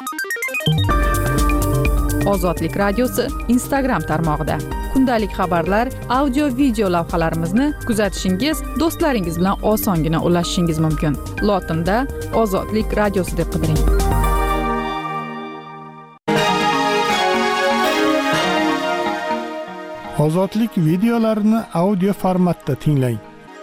Ozodlik radiosi Instagram tarmog'ida. Kundalik xabarlar, audio, video lavhalarimizni kuzatishingiz, do'stlaringiz bilan osongina ulashishingiz mumkin. Lotinda Ozodlik radiosi deb qidiring. Ozodlik videolarini audio formatda tinglang.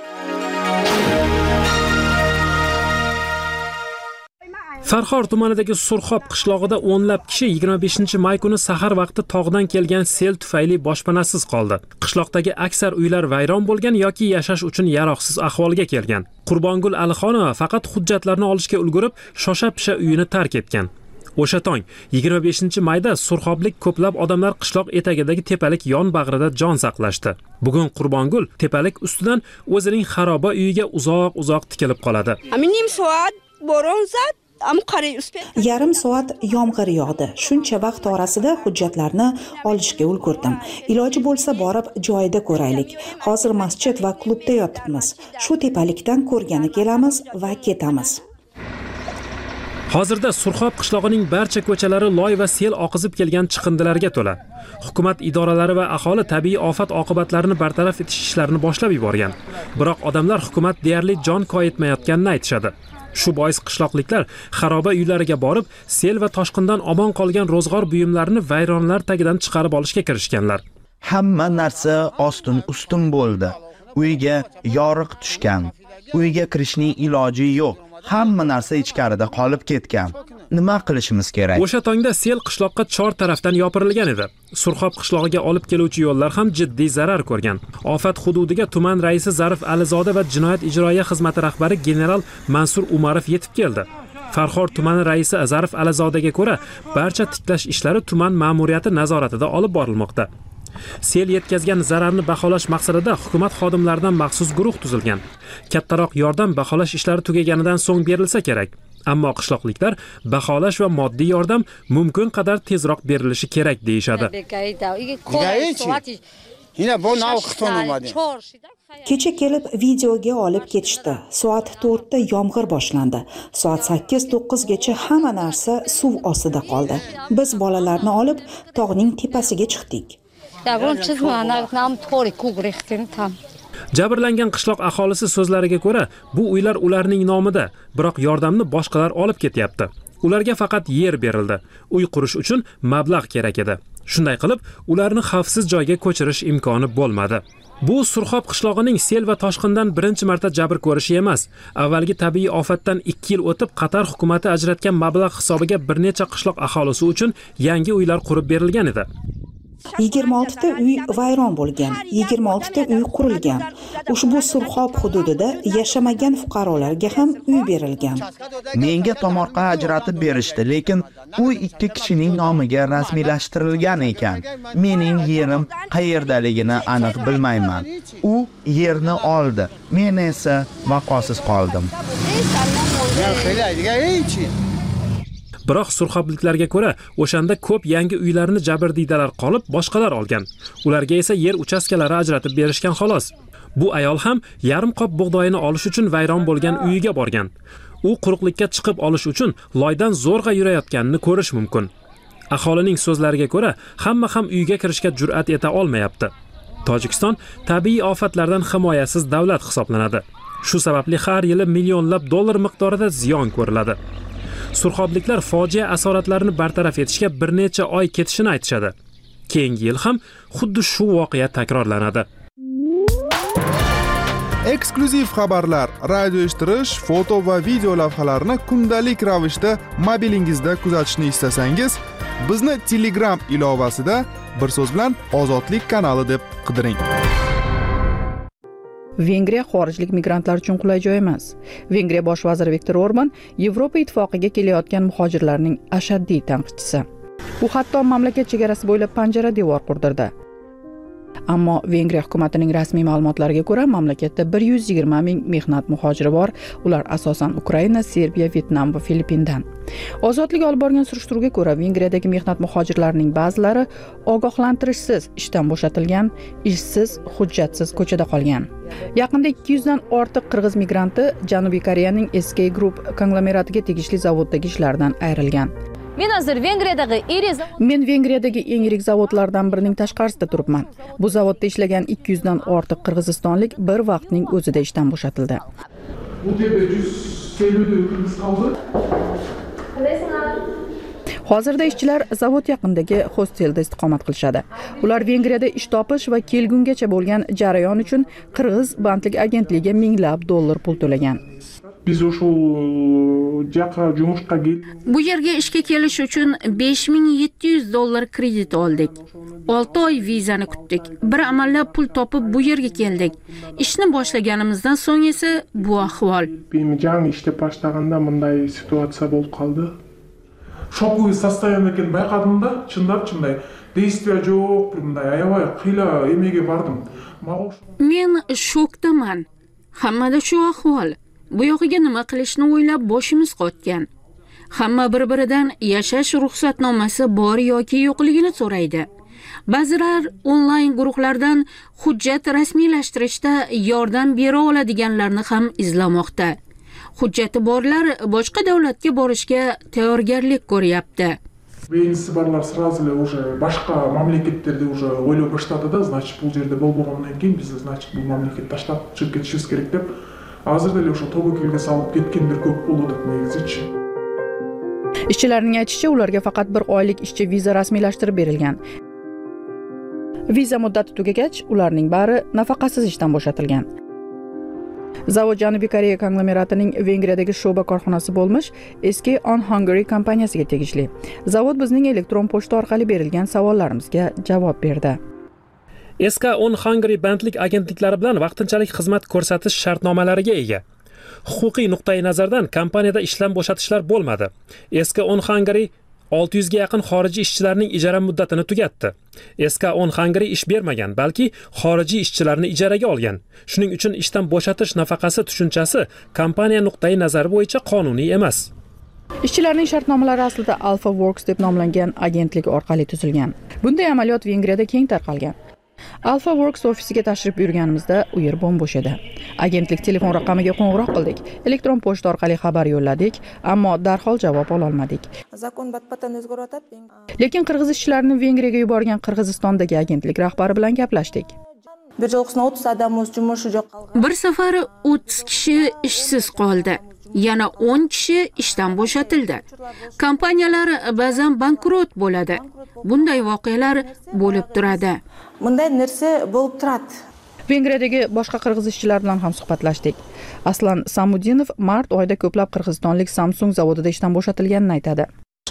Farxor tumanidagi Surxob qishlog'ida o'nlab kishi 25-may kuni sahar vaqti tog'dan kelgan sel tufayli boshpanasiz qoldi. Qishloqdagi aksar uylar vayron bo'lgan yoki yashash uchun yaroqsiz ahvolga kelgan. Qurbongul Alixonova faqat hujjatlarni olishga ulgurib, shosha-pisha uyini tark etgan. O'sha tong 25-mayda Surxoblik ko'plab odamlar qishloq etagidagi tepalik yon bag'rida jon saqlashdi. Bugun Qurbongul tepalik ustidan o'zining xaroba uyiga uzoq tikilib qoladi. Yarim soat yomg'ir yog'di. Shuncha vaqt orasida hujjatlarni olishga ulgurdim. Iloji bo'lsa borib joyida ko'raylik. Hozir masjid va klubda yotibmiz. Shu tepalikdan ko'rgani kelamiz va ketamiz. Hozirda Surxob qishlog'ining barcha ko'chalari loy va sel oqizib kelgan chiqindilarga to'la. Hukumat idoralari va aholi tabiiy ofat oqibatlarini bartaraf etish ishlarini boshlab yuborgan. Biroq odamlar hukumat deyarli jon koyitmayotganini aytishadi. Shu bois qishloqliklar xaroba uylariga borib, sel va toshqindan omon qolgan ro'zg'or buyumlarini vayronlar tagidan chiqarib olishga kirishganlar. Hamma narsa ostin-ustin bo'ldi. Uyga yoriq tushgan. Uyga kirishning iloji yo'q. Hamma narsa ichkarida qolib ketgan. Nima qilishimiz kerak? O'sha tongda sel qishloqqa chor tarafdan yopirilgan edi. Surxob qishlog'iga olib keluvchi yo'llar ham jiddiy zarar ko'rgan. Ofat hududiga tuman raisi Zarif Alizoda va jinoyat ijroiya xizmati rahbari general Mansur Umarov yetib keldi. Farxor tumani raisi Zarif Alizodaga ko'ra, barcha tiklash ishlari tuman ma'muriyati nazoratida olib borilmoqda. Sel yetkazgan zararni baholash maqsadida hukumat xodimlaridan maxsus guruh tuzilgan. Kattaroq yordam baholash ishlari tugaganidan so'ng berilsa kerak. Ammo qishloqliklar baholash va moddiy yordam mumkin qadar tezroq berilishi kerak deyishadi. Kecha kelib videoga olib ketishdi. Soat 4 da yomg'ir boshlandi. Soat 8-9 gacha hamma narsa suv ostida qoldi. Biz bolalarni olib tog'ning tepasiga chiqdik. Jabrlangan qishloq aholisi so'zlariga ko'ra, bu uylar ularning nomida, biroq yordamni boshqalar olib ketyapti. Ularga faqat yer berildi. Uy qurish uchun mablag' kerak edi. Shunday qilib, ularni xavfsiz joyga ko'chirish imkoni bo'lmadi. Bu Surxob qishlog'ining sel va toshqindan birinchi marta jabr ko'rishi emas. Avvalgi tabiiy ofatdan 2 yil o'tib Qatar hukumatı ajratgan mablag' hisobiga bir necha qishloq aholisi uchun yangi uylar qurib berilgan edi. 26 ta uy vayron bo'lgan, 26 ta uy qurilgan. Ushbu Surxob hududida yashamagan fuqarolarga ham uy berilgan. Menga tomorqa ajratib berishdi, lekin uy 2 kishining nomiga rasmiylashtirilgan ekan. Mening yerim qayerdaligini aniq bilmayman. U yerni oldi, men esa vaqosiz qoldim. Biroq surxobliklarga ko'ra, o'shanda ko'p yangi uylarni jabrdiydalar qolib, boshqalar olgan. Ularga esa yer uchastkalari ajratib berishgan xolos. Bu ayol ham yarim qop bug'doyini olish uchun vayron bo'lgan uyiga borgan. U quruqlikka chiqib olish uchun loydan zo'rg'a yurayotganini ko'rish mumkin. Aholining so'zlariga ko'ra, hamma ham uyga kirishga jur'at eta olmayapti. Tojikiston tabiiy ofatlardan himoyasiz davlat hisoblanadi. Shu sababli har yili millionlab dollar miqdorida ziyon ko'riladi. Surxobliklar fojia asoratlarini bartaraf etishga bir necha oy ketishini aytishadi. Keyingi yil ham xuddi shu voqea takrorlanadi. Eksklyuziv xabarlar, radio eshittirish, foto va video lavhalarni kundalik ravishda mobilingizda kuzatishni istasangiz, bizni Telegram ilovasida bir so'z bilan Ozodlik kanali deb qidiring. Vengriya xorijlik migrantlar uchun qulay joy emas. Vengriya bosh vaziri Viktor Orban Yevropa ittifoqiga kelayotgan muhojirlarning ashaddiy tanqidchisi. U hatto mamlakat chegarasi bo'ylab panjara devor qurdirdi. Ammo Vengriya hukumatining rasmiy ma'lumotlariga ko'ra, mamlakatda 120 ming mehnat muhojiri bor. Ular asosan Ukraina, Serbiya, Vyetnam va Filippindan. Ozodlik olib borgan surishtiruvga ko'ra, Vengriyadagi mehnat muhojirlarining ba'zilari ogohlantirishsiz ishdan bo'shatilgan, ishsiz, hujjatsiz ko'chada qolgan. Yaqinda 200 dan ortiq qirg'iz migranti Janubiy Koreyaning SK Group konglomeratiga tegishli zavoddagi ishlaridan ayrilgan. Men hozir Vengriyadagi Eri Men Vengriyadagi eng yirik zavodlardan birining tashqarisida turibman. Bu zavodda ishlagan 200 dan ortiq qirg'izistonlik bir vaqtning o'zida ishdan bo'shatildi. Bu yerda 100 ellik qirg'iz qoldi. Hozirda ishchilar zavod yaqinidagi hostelda istiqomat qilishadi. Ular Vengriyada ish topish va kelgungacha bo'lgan jarayon uchun qirg'iz bandlik agentligiga minglab dollar pul to'lagan. Biz o'sha jaqa jumishqa Bu yerga ishga kelish uchun 5700 dollar kredit oldik. 6 oy vizani kutdik. Bir amallab pul topib bu yerga keldik. Ishni boshlaganimizdan so'ng esa bu ahvol. Men yangi ishga boshlaganda bunday situatsiya bo'lib qoldi. Şokovый состояние ekan bayqadimda, chinday действия yo'q, bunday ayavay qila emega bordim. Men shokdaman. Hammada shu ahvol. Bu yog'iga nima qilishni o'ylab boshimiz qotgan. Hamma bir-biridan yashash ruxsatnomasi bor yoki yo'qligini so'raydi. Ba'zilar onlayn guruhlardan hujjat rasmiylashtirishda yordam bera oladiganlarni ham izlamoqda. Hujjati borlar boshqa davlatga borishga tayyorgarlik ko'ryapti. Beyinsi barlar сразу уже boshqa mamlakatlarda уже o'ylab boshladi-da, значит, bu yerda bo'lgandan keyin biz значит bu mamlakatni tashlab chiqib ketishimiz kerak deb, hozirda o'sha tobokilga solib ketganlar ko'p bo'ldi deb Ishchilarning aytishicha, ularga faqat bir oylik ishchi viza rasmiylashtirib berilgan. Viza muddati tugagach, ularning bari nafaqasiz ishdan bo'shatilgan. Zavod Janubiy Koreya konglomeratining Vengriyadagi sho'ba korxonasi bo'lmish eski On Hungary kompaniyasiga tegishli. Zavod bizning elektron pochta orqali berilgan savollarimizga javob berdi. Eski On Hungary bandlik agentliklari bilan vaqtinchalik xizmat ko'rsatish shartnomalariga ega. Huquqiy nuqtai nazardan kompaniyada ishdan bo'shatishlar bo'lmadi. Eski On Hungary 600 ga yaqin xorijiy ishchilarning ijara muddatini tugatdi. Eski On Hungary ish bermagan, balki xorijiy ishchilarni ijaraga olgan. Shuning uchun ishdan bo'shatish nafaqasi tushunchasi kompaniya nuqtai nazari bo'yicha qonuniy emas. Ishchilarning shartnomalari aslida Alpha Works deb nomlangan agentlik orqali tuzilgan. Bunday amaliyot Vengriyada keng tarqalgan. Alpha Works ofisiga tashrif buyurganimizda u yer bo'm-bo'sh edi. Agentlik telefon raqamiga qo'ng'iroq qildik, elektron pochta orqali xabar yo'lladik, ammo darhol javob ola olmadik. Lekin qirg'iz ishchilarini Vengriyaga yuborgan Qirg'izistondagi agentlik rahbari bilan gaplashdik. Bir safar 30 kishi ishsiz qoldi. Yana 10 kishi ishdan bo'shatildi. Kompaniyalar ba'zan bankrot bo'ladi. Bunday voqealar bo'lib turadi. Bunday narsa bo'lib turadi. Vengriyadagi boshqa qirg'iz ishchilar bilan ham suhbatlashdik. Aslan Samudinov mart oyida ko'plab qirg'izistonlik Samsung zavodida ishdan bo'shatilganini aytadi.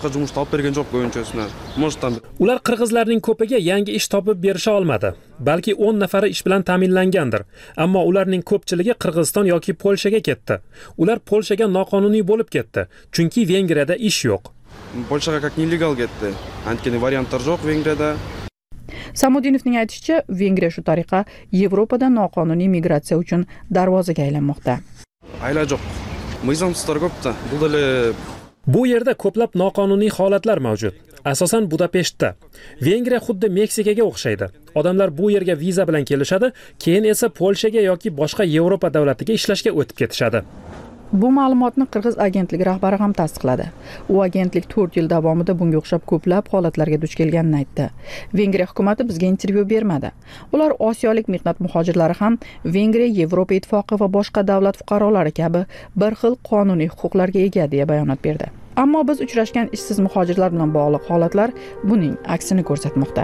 Ular qirg'izlarning ko'piga yangi ish topib berisha olmadi. Balki 10 nafari ish bilan ta'minlangandir. Ammo ularning ko'pchiligi Qirg'iziston yoki Polshaga ketdi. Ular Polshaga noqonuniy bo'lib ketdi, chunki Vengriyada ish yo'q. Polshaga как nelegal ketdi. Antkini variantlar yo'q Vengriyada. Samudinovning aytishicha, Vengriya shu tariqa Yevropada noqonuniy migratsiya uchun darvozaga aylanmoqda. Ayla yo'q. Mizamsizlar ko'pda. Bu yerda ko'plab noqonuniy holatlar mavjud. Asosan Budapeshtda. Vengriya xuddi Meksikaga o'xshaydi. Odamlar bu yerga viza bilan kelishadi, keyin esa Polshaga yoki boshqa Yevropa davlatiga ishlashga o'tib ketishadi. Bu ma'lumotni qirg'iz agentligi rahbari ham tasdiqladi. U agentlik 4 yil davomida bunga o'xshab ko'plab holatlarga duch kelganini aytdi. Vengriya hukumatı bizga intervyu bermadi. Ular osiyolik mehnat muhojirlari ham Vengriya Yevropa ittifoqi va boshqa davlat fuqarolari kabi bir xil qonuniy huquqlarga ega deya bayonot berdi. Ammo biz uchrashgan ishsiz muhojirlar bilan bog'liq holatlar buning aksini ko'rsatmoqda.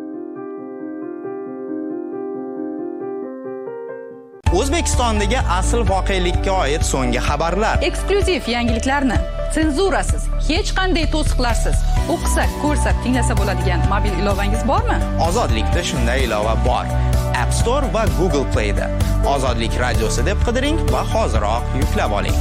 O'zbekistondagi asl voqelikka oid so'nggi xabarlar. Eksklyuziv yangiliklarni senzurasiz, hech qanday to'siqlarsiz o'qisa, ko'rsa, tinglasa bo'ladigan mobil ilovangiz bormi? Ozodlikda shunday ilova bor. App Store va Google Play da. Ozodlik radiosi deb qidiring va hoziroq yuklab oling.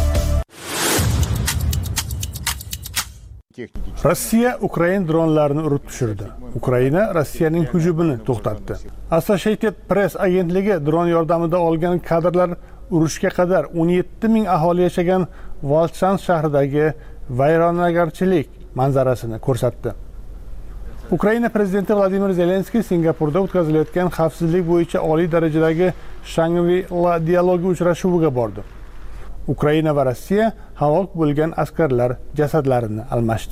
Rossiya Ukraina dronlarini urib tushirdi. Ukraina Rossiyaning hujumini to'xtatdi. Associated Press agentligi dron yordamida olgan kadrlar urushga qadar 17 ming aholi yashagan Volchans shahridagi vayronagarchilik manzarasini ko'rsatdi. Ukraina prezidenti Vladimir Zelenskiy Singapurda o'tkazilayotgan xavfsizlik bo'yicha oliy darajadagi Shangri-La dialogi uchrashuviga bordi. Ukraina va Rossiya halok bo'lgan askarlar jasadlarini almashdi.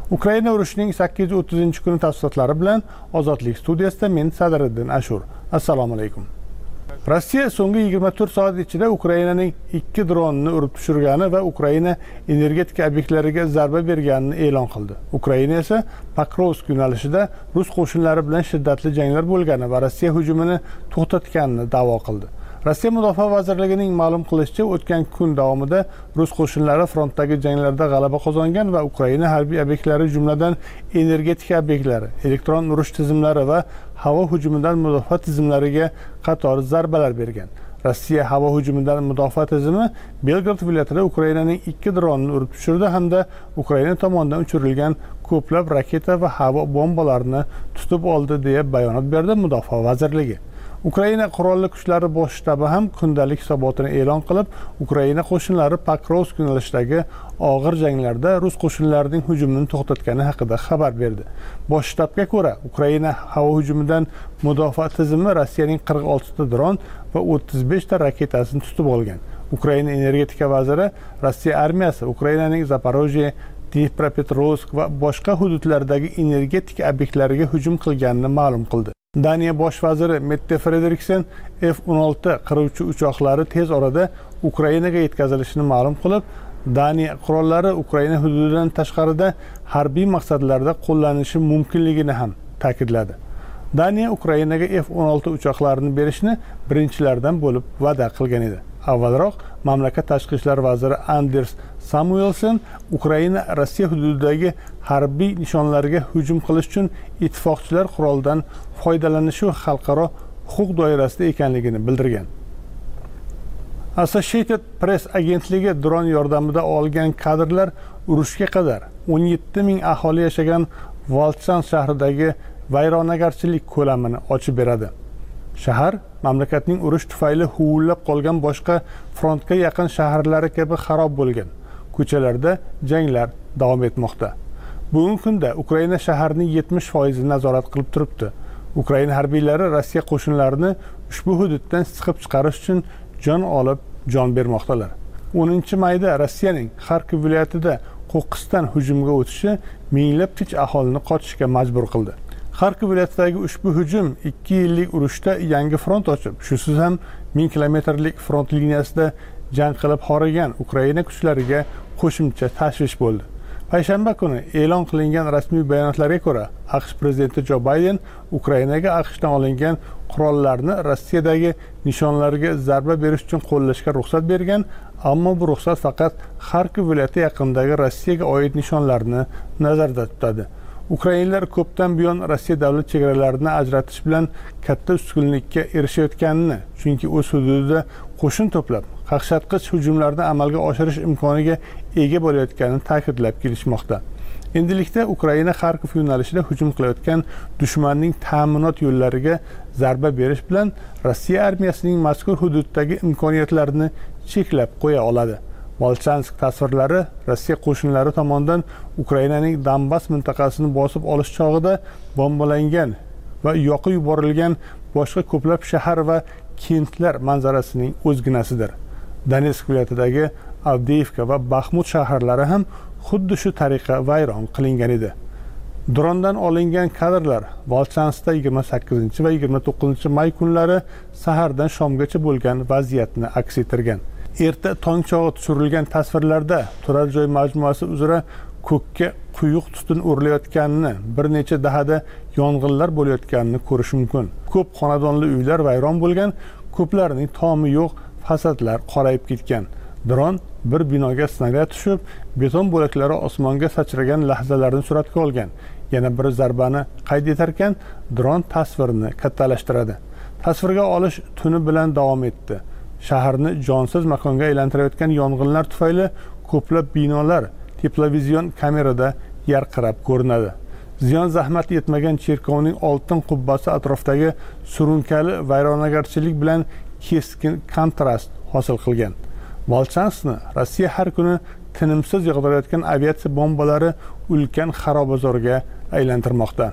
Ukraina urushining 830-kuni tafsilotlari bilan Ozodlik studiyasida men Sadriddin Ashur. Assalomu alaykum. Rossiya so'nggi 24 soat ichida Ukrainaning 2 dronini urib tushirgani va Ukraina energetika obyektlariga zarba berganini e'lon qildi. Ukraina esa Pokrovsk yo'nalishida rus qo'shinlari bilan shiddatli janglar bo'lgani va Rossiya hujumini to'xtatganini da'vo qildi. Rossiya Mudofaa vazirligining ma'lum qilishicha, o'tgan kun davomida rus qo'shinlari frontdagi janglarda g'alaba qozongan va Ukraina harbiy obyektlari, jumladan energetika obyektlari, elektron urush tizimlari va havo hujumidan mudofaa tizimlariga qator zarbalar bergan. Rossiya havo hujumidan mudofaa tizimi Belgrad viloyatida Ukrainaning 2 dronini urib tushirdi hamda Ukraina tomonidan uchirilgan ko'plab raketa va havo bombalarini tutib oldi deya bayonot berdi Mudofaa vazirligi. Ukraina qurolli kuchlari bosh shtabi ham kundalik hisobotini e'lon qilib, Ukraina qo'shinlari Pokrovsk yo'nalishidagi og'ir janglarda rus qo'shinlarining hujumini to'xtatgani haqida xabar berdi. Bosh shtabga ko'ra, Ukraina havo hujumidan mudofaa tizimi Rossiyaning 46 ta dron va 35 ta raketasini tutib olgan. Ukraina energetika vaziri Rossiya armiyasi Ukrainaning Zaporojye, Dnipropetrovsk va boshqa hududlardagi energetika obyektlariga hujum qilganini ma'lum qildi. Daniya bosh vaziri Mette Frederiksen F-16 qiruvchi uchoqlari tez orada Ukrainaga yetkazilishini ma'lum qilib, Daniya qurollari Ukraina hududidan tashqarida harbiy maqsadlarda qo'llanilishi mumkinligini ham ta'kidladi. Daniya Ukrainaga F-16 uchoqlarini berishni birinchilardan bo'lib va'da qilgan edi. Avvalroq mamlakat tashqi ishlar vaziri Anders Samuelsen Ukraina Rossiya hududidagi harbiy nishonlarga hujum qilish uchun ittifoqchilar quroldan foydalanishi xalqaro huquq doirasida ekanligini bildirgan. Associated Press agentligi dron yordamida olgan kadrlar urushga qadar 17 ming aholi yashagan Volchansk shahridagi vayronagarchilik ko'lamini ochib beradi. Shahar mamlakatning urush tufayli huvillab qolgan boshqa frontga yaqin shaharlari kabi xarob bo'lgan. Ko'chalarda janglar davom etmoqda. Bugungi kunda Ukraina shaharning 70% nazorat qilib turibdi. Ukraina harbiylari Rossiya qo'shinlarini ushbu hududdan siqib chiqarish uchun jon olib, jon bermoqdalar. 10-mayda Rossiyaning Kharkiv viloyatida qo'qqisdan hujumga o'tishi minglab tinch aholini qochishga majbur qildi. Kharkiv viloyatidagi ushbu hujum 2 yillik urushda yangi front ochib, shusiz ham 1000 kilometrlik front liniyasida jang qilib horigan Ukraina kuchlariga qo'shimcha tashvish bo'ldi. Payshanba kuni e'lon qilingan rasmiy bayonotlarga ko'ra, AQSh prezidenti Jo Bayden Ukrainaga AQShdan olingan qurollarni Rossiyadagi nishonlarga zarba berish uchun qo'llashga ruxsat bergan, ammo bu ruxsat faqat Kharkiv viloyati yaqinidagi Rossiyaga oid nishonlarni nazarda tutadi. Ukrainalar ko'pdan buyon Rossiya davlat chegaralarini ajratish bilan katta ustunlikka erishayotganini, chunki o'z hududida qo'shin to'plab, qaqshatqich hujumlarni amalga oshirish imkoniga ega bo'layotganini ta'kidlab kelishmoqda. Endilikda Ukraina Kharkiv yo'nalishida hujum qilayotgan dushmanning ta'minot yo'llariga zarba berish bilan Rossiya armiyasining mazkur hududdagi imkoniyatlarini cheklab qo'ya oladi. Volchansk tasvirlari Rossiya qo'shinlari tomonidan Ukrainaning Donbass mintaqasini bosib olish chog'ida bombalangan va yoqib yuborilgan boshqa ko'plab shahar va kentlar manzarasining o'zginasidir. Donetsk viloyatidagi Avdiivka va Baxmut shaharlari ham xuddi shu tariqa vayron qilingan edi. Drondan olingan kadrlar Volchanskda 28 va 29 may kunlari sahardan shomgacha bo'lgan vaziyatni aks ettirgan. Erta tong chog'i tushirilgan tasvirlarda turar joy majmuasi uzra ko'kka quyuq tutun o'rilayotganini, bir necha dahada yong'inlar bo'layotganini ko'rish mumkin. Ko'p xonadonli uylar vayron bo'lgan, ko'plarining tomi yo'q, fasadlar qorayib ketgan. Dron bir binoga snaryad tushib, beton bo'laklari osmonga sachragan lahzalarni suratga olgan. Yana bir zarbani qayd etarkan, dron tasvirni kattalashtiradi. Tasvirga olish tuni bilan davom etdi. Shaharni jonsiz makonga aylantirayotgan yong'inlar tufayli ko'plab binolar teplovizion kamerada yarqirab ko'rinadi. Ziyon zahmat yetmagan cherkovning oltin qubbasi atrofidagi surunkali vayronagarchilik bilan keskin kontrast hosil qilgan. Volchanskni Rossiya har kuni tinimsiz yog'dirayotgan aviatsiya bombalari ulkan xarobazorga aylantirmoqda.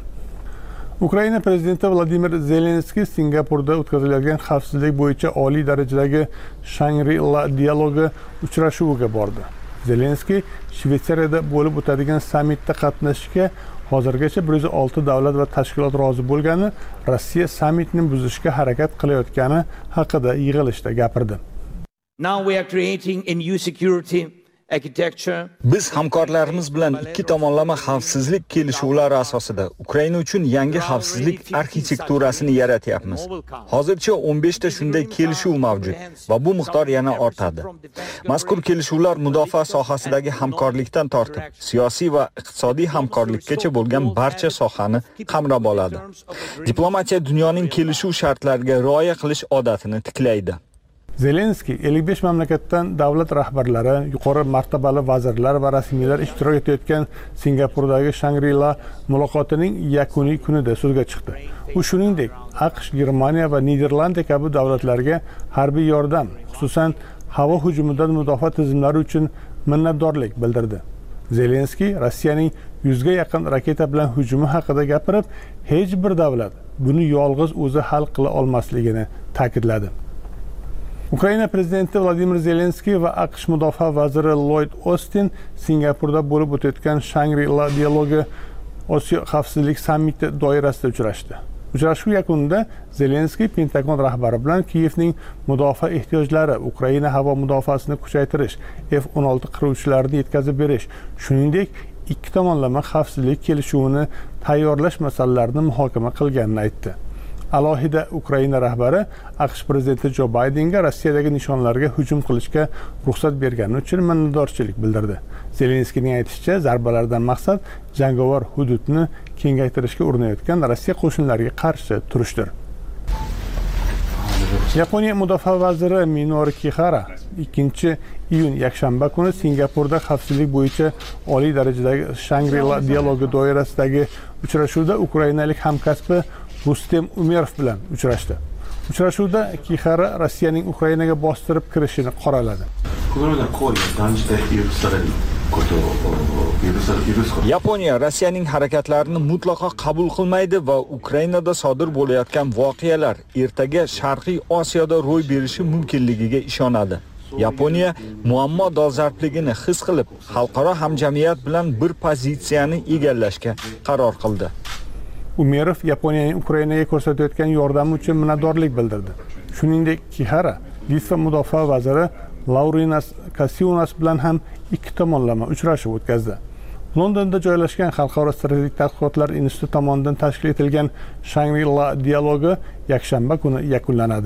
Ukraina prezidenti Vladimir Zelenskiy Singapurda o'tkazilayotgan xavfsizlik bo'yicha oliy darajadagi Shangri-La dialogi uchrashuviga bordi. Zelenskiy Shvetsariyada bo'lib o'tadigan sammitda qatnashishga hozirgacha 106 davlat va tashkilot rozi bo'lgani, Rossiya sammitni buzishga harakat qilayotgani haqida yig'ilishda gapirdi. Now we are creating a new security architecture. Biz hamkorlarimiz bilan ikki tomonlama xavfsizlik kelishuvlari asosida Ukraina uchun yangi xavfsizlik arxitekturasini yaratyapmiz. Hozircha 15 ta shunday kelishuv mavjud va bu miqdor yana ortadi. Mazkur kelishuvlar mudofaa sohasidagi hamkorlikdan tortib, siyosiy va iqtisodiy hamkorlikkacha bo'lgan barcha sohani qamrab oladi. Diplomatiya dunyoning kelishuv shartlariga rioya qilish odatini tiklaydi. Zelenskiy 55 mamlakatdan davlat rahbarlari, yuqori martabali vazirlar va rasmiylar ishtirok etayotgan Singapurdagi Shangri-La muloqotining yakuniy kunida so'zga chiqdi. U shuningdek, AQSh, Germaniya va Niderlandiya kabi davlatlarga harbiy yordam, xususan havo hujumidan mudofaa tizimlari uchun minnatdorlik bildirdi. Zelenskiy Rossiyaning 100 ga yaqin raketa bilan hujumi haqida gapirib, hech bir davlat buni yolg'iz o'zi hal qila olmasligini ta'kidladi. Ukraina prezidenti Vladimir Zelenskiy va AQSh mudofaa vaziri Lloyd Austin Singapurda bo'lib o'tayotgan Shangri-La dialogi Osiyo xavfsizlik sammiti doirasida uchrashdi. Uchrashuv yakunida Zelenskiy Pentagon rahbari bilan Kiyevning mudofaa ehtiyojlari, Ukraina havo mudofaasini kuchaytirish, F-16 qiruvchilarini yetkazib berish, shuningdek ikki tomonlama xavfsizlik kelishuvini tayyorlash masalalarini muhokama qilganini aytdi. Alohida Ukraina rahbari AQSh prezidenti Jo Baydenga Rossiyadagi nishonlarga hujum qilishga ruxsat bergani uchun minnatdorchilik bildirdi. Zelenskiyning aytishicha, zarbalardan maqsad jangovar hududni kengaytirishga urinayotgan Rossiya qo'shinlariga qarshi turishdir. Yaponiya mudofaa vaziri Minoru Kihara 2-iyun yakshanba kuni Singapurda xavfsizlik bo'yicha oliy darajadagi Shangri-La dialogi doirasidagi uchrashuvda ukrainalik hamkasbi Rustem Umerov bilan uchrashdi. Uchrashuvda Kihara Rossiyaning Ukrainaga bostirib kirishini qoraladi. Yaponiya Rossiyaning harakatlarini mutlaqo qabul qilmaydi va Ukrainada sodir bo'layotgan voqealar ertaga Sharqiy Osiyoda ro'y berishi mumkinligiga ishonadi. Yaponiya muammo dolzarbligini his qilib, xalqaro hamjamiyat bilan bir pozitsiyani egallashga qaror qildi. Umerov Yaponiyaning Ukrainaga ko'rsatayotgan yordami uchun minnatdorlik bildirdi. Shuningdek, Kihara Litva mudofaa vaziri Laurinas Kasiunas bilan ham ikki tomonlama uchrashuv o'tkazdi. Londonda joylashgan Xalqaro strategik tadqiqotlar instituti tomonidan tashkil etilgan Shangri-La dialogi yakshanba kuni yakunlanadi.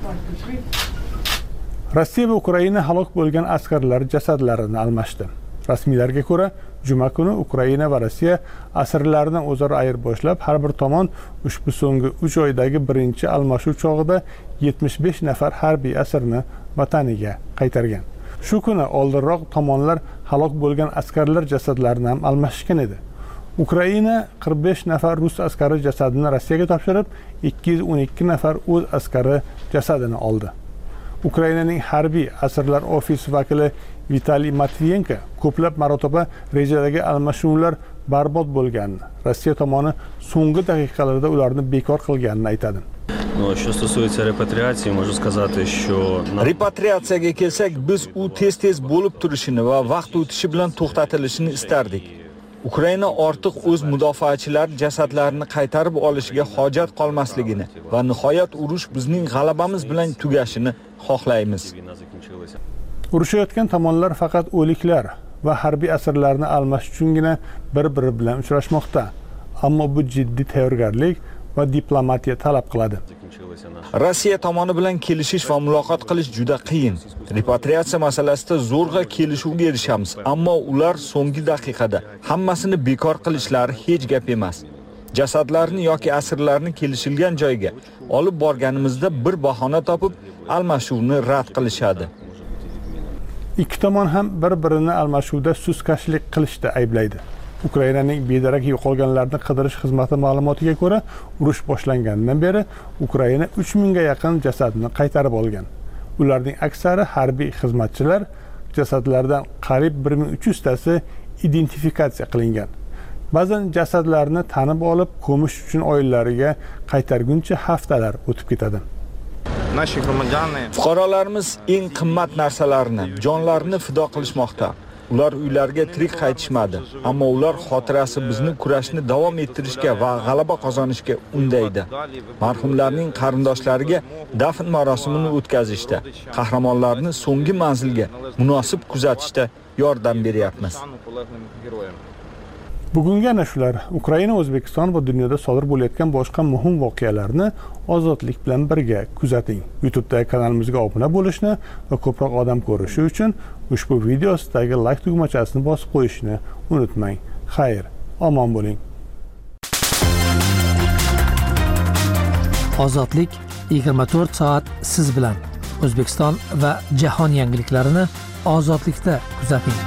Rossiya va Ukraina halok bo'lgan askarlar jasadlarini almashdi. Rasmiylarga ko'ra, juma kuni Ukraina va Rossiya asirlarni o'zaro ayirboshlab, har bir tomon ushbu so'nggi 3 oydagi birinchi almashuv chog'ida 75 nafar harbiy asirni vataniga qaytargan. Shu kuni oldinroq tomonlar halok bo'lgan askarlar jasadlarini ham almashgan edi. Ukraina 45 nafar rus askari jasadini Rossiyaga topshirib, 212 nafar o'z askari jasadini oldi. Ukrainaning harbiy asirlar ofisi vakili Vitaliy Matviyenko ko'plab marotaba rejadagi almashuvlar barbod bo'lganini, Rossiya tomoni so'nggi daqiqalarda ularni bekor qilganini aytadi. Что стосуется репатриации, могу сказать, что repatriatsiyaga kelsak, biz u tez-tez bo'lib turishini va vaqt o'tishi bilan to'xtatilishini istardik. Ukraina ortiq o'z mudofaachilar jasadlarini qaytarib olishiga hojat qolmasligini va nihoyat urush bizning g'alabamiz bilan tugashini xohlaymiz. Urushayotgan tomonlar faqat o'liklar va harbiy asirlarni almashish uchungina bir-biri bilan uchrashmoqda. Ammo bu jiddiy tayyorgarlik va diplomatiya talab qiladi. Rossiya tomoni bilan kelishish va muloqot qilish juda qiyin. Repatriatsiya masalasida zo'rg'a kelishuvga erishamiz, ammo ular so'nggi daqiqada hammasini bekor qilishlari hech gap emas. Jasadlarni yoki asirlarni kelishilgan joyga olib borganimizda bir bahona topib, almashuvni rad qilishadi. Ikki tomon ham bir-birini almashuvda suskashlik qilishda ayblaydi. Ukrainaning bedarak yo'qolganlarni qidirish xizmati ma'lumotiga ko'ra, urush boshlanganidan beri Ukraina 3000 ga yaqin jasadni qaytarib olgan. Ularning aksari harbiy xizmatchilar, jasadlardan qariyb 1300 tasi identifikatsiya qilingan. Ba'zan jasadlarni tanib olib, ko'mish uchun oilalariga qaytarguncha haftalar o'tib ketadi. Fuqarolarimiz eng qimmat narsalarini, jonlarini fido qilishmoqda. Ular uylariga tirik qaytishmadi, ammo ular xotirasi bizni kurashni davom ettirishga va g'alaba qozonishga undaydi. Marhumlarning qarindoshlariga dafn marosimini o'tkazishda, qahramonlarni so'nggi manzilga munosib kuzatishda yordam beryapmiz. Bugungi ana shular Ukraina, O'zbekiston va dunyoda sodir bo'layotgan boshqa muhim voqealarni ozodlik bilan birga kuzating. YouTube'dagi kanalimizga obuna bo'lishni va ko'proq odam ko'rishi uchun ushbu video ostidagi like tugmachasini bosib qo'yishni unutmang. Xayr, omon bo'ling. Ozodlik 24 soat siz bilan. O'zbekiston va jahon yangiliklarini ozodlikda kuzating.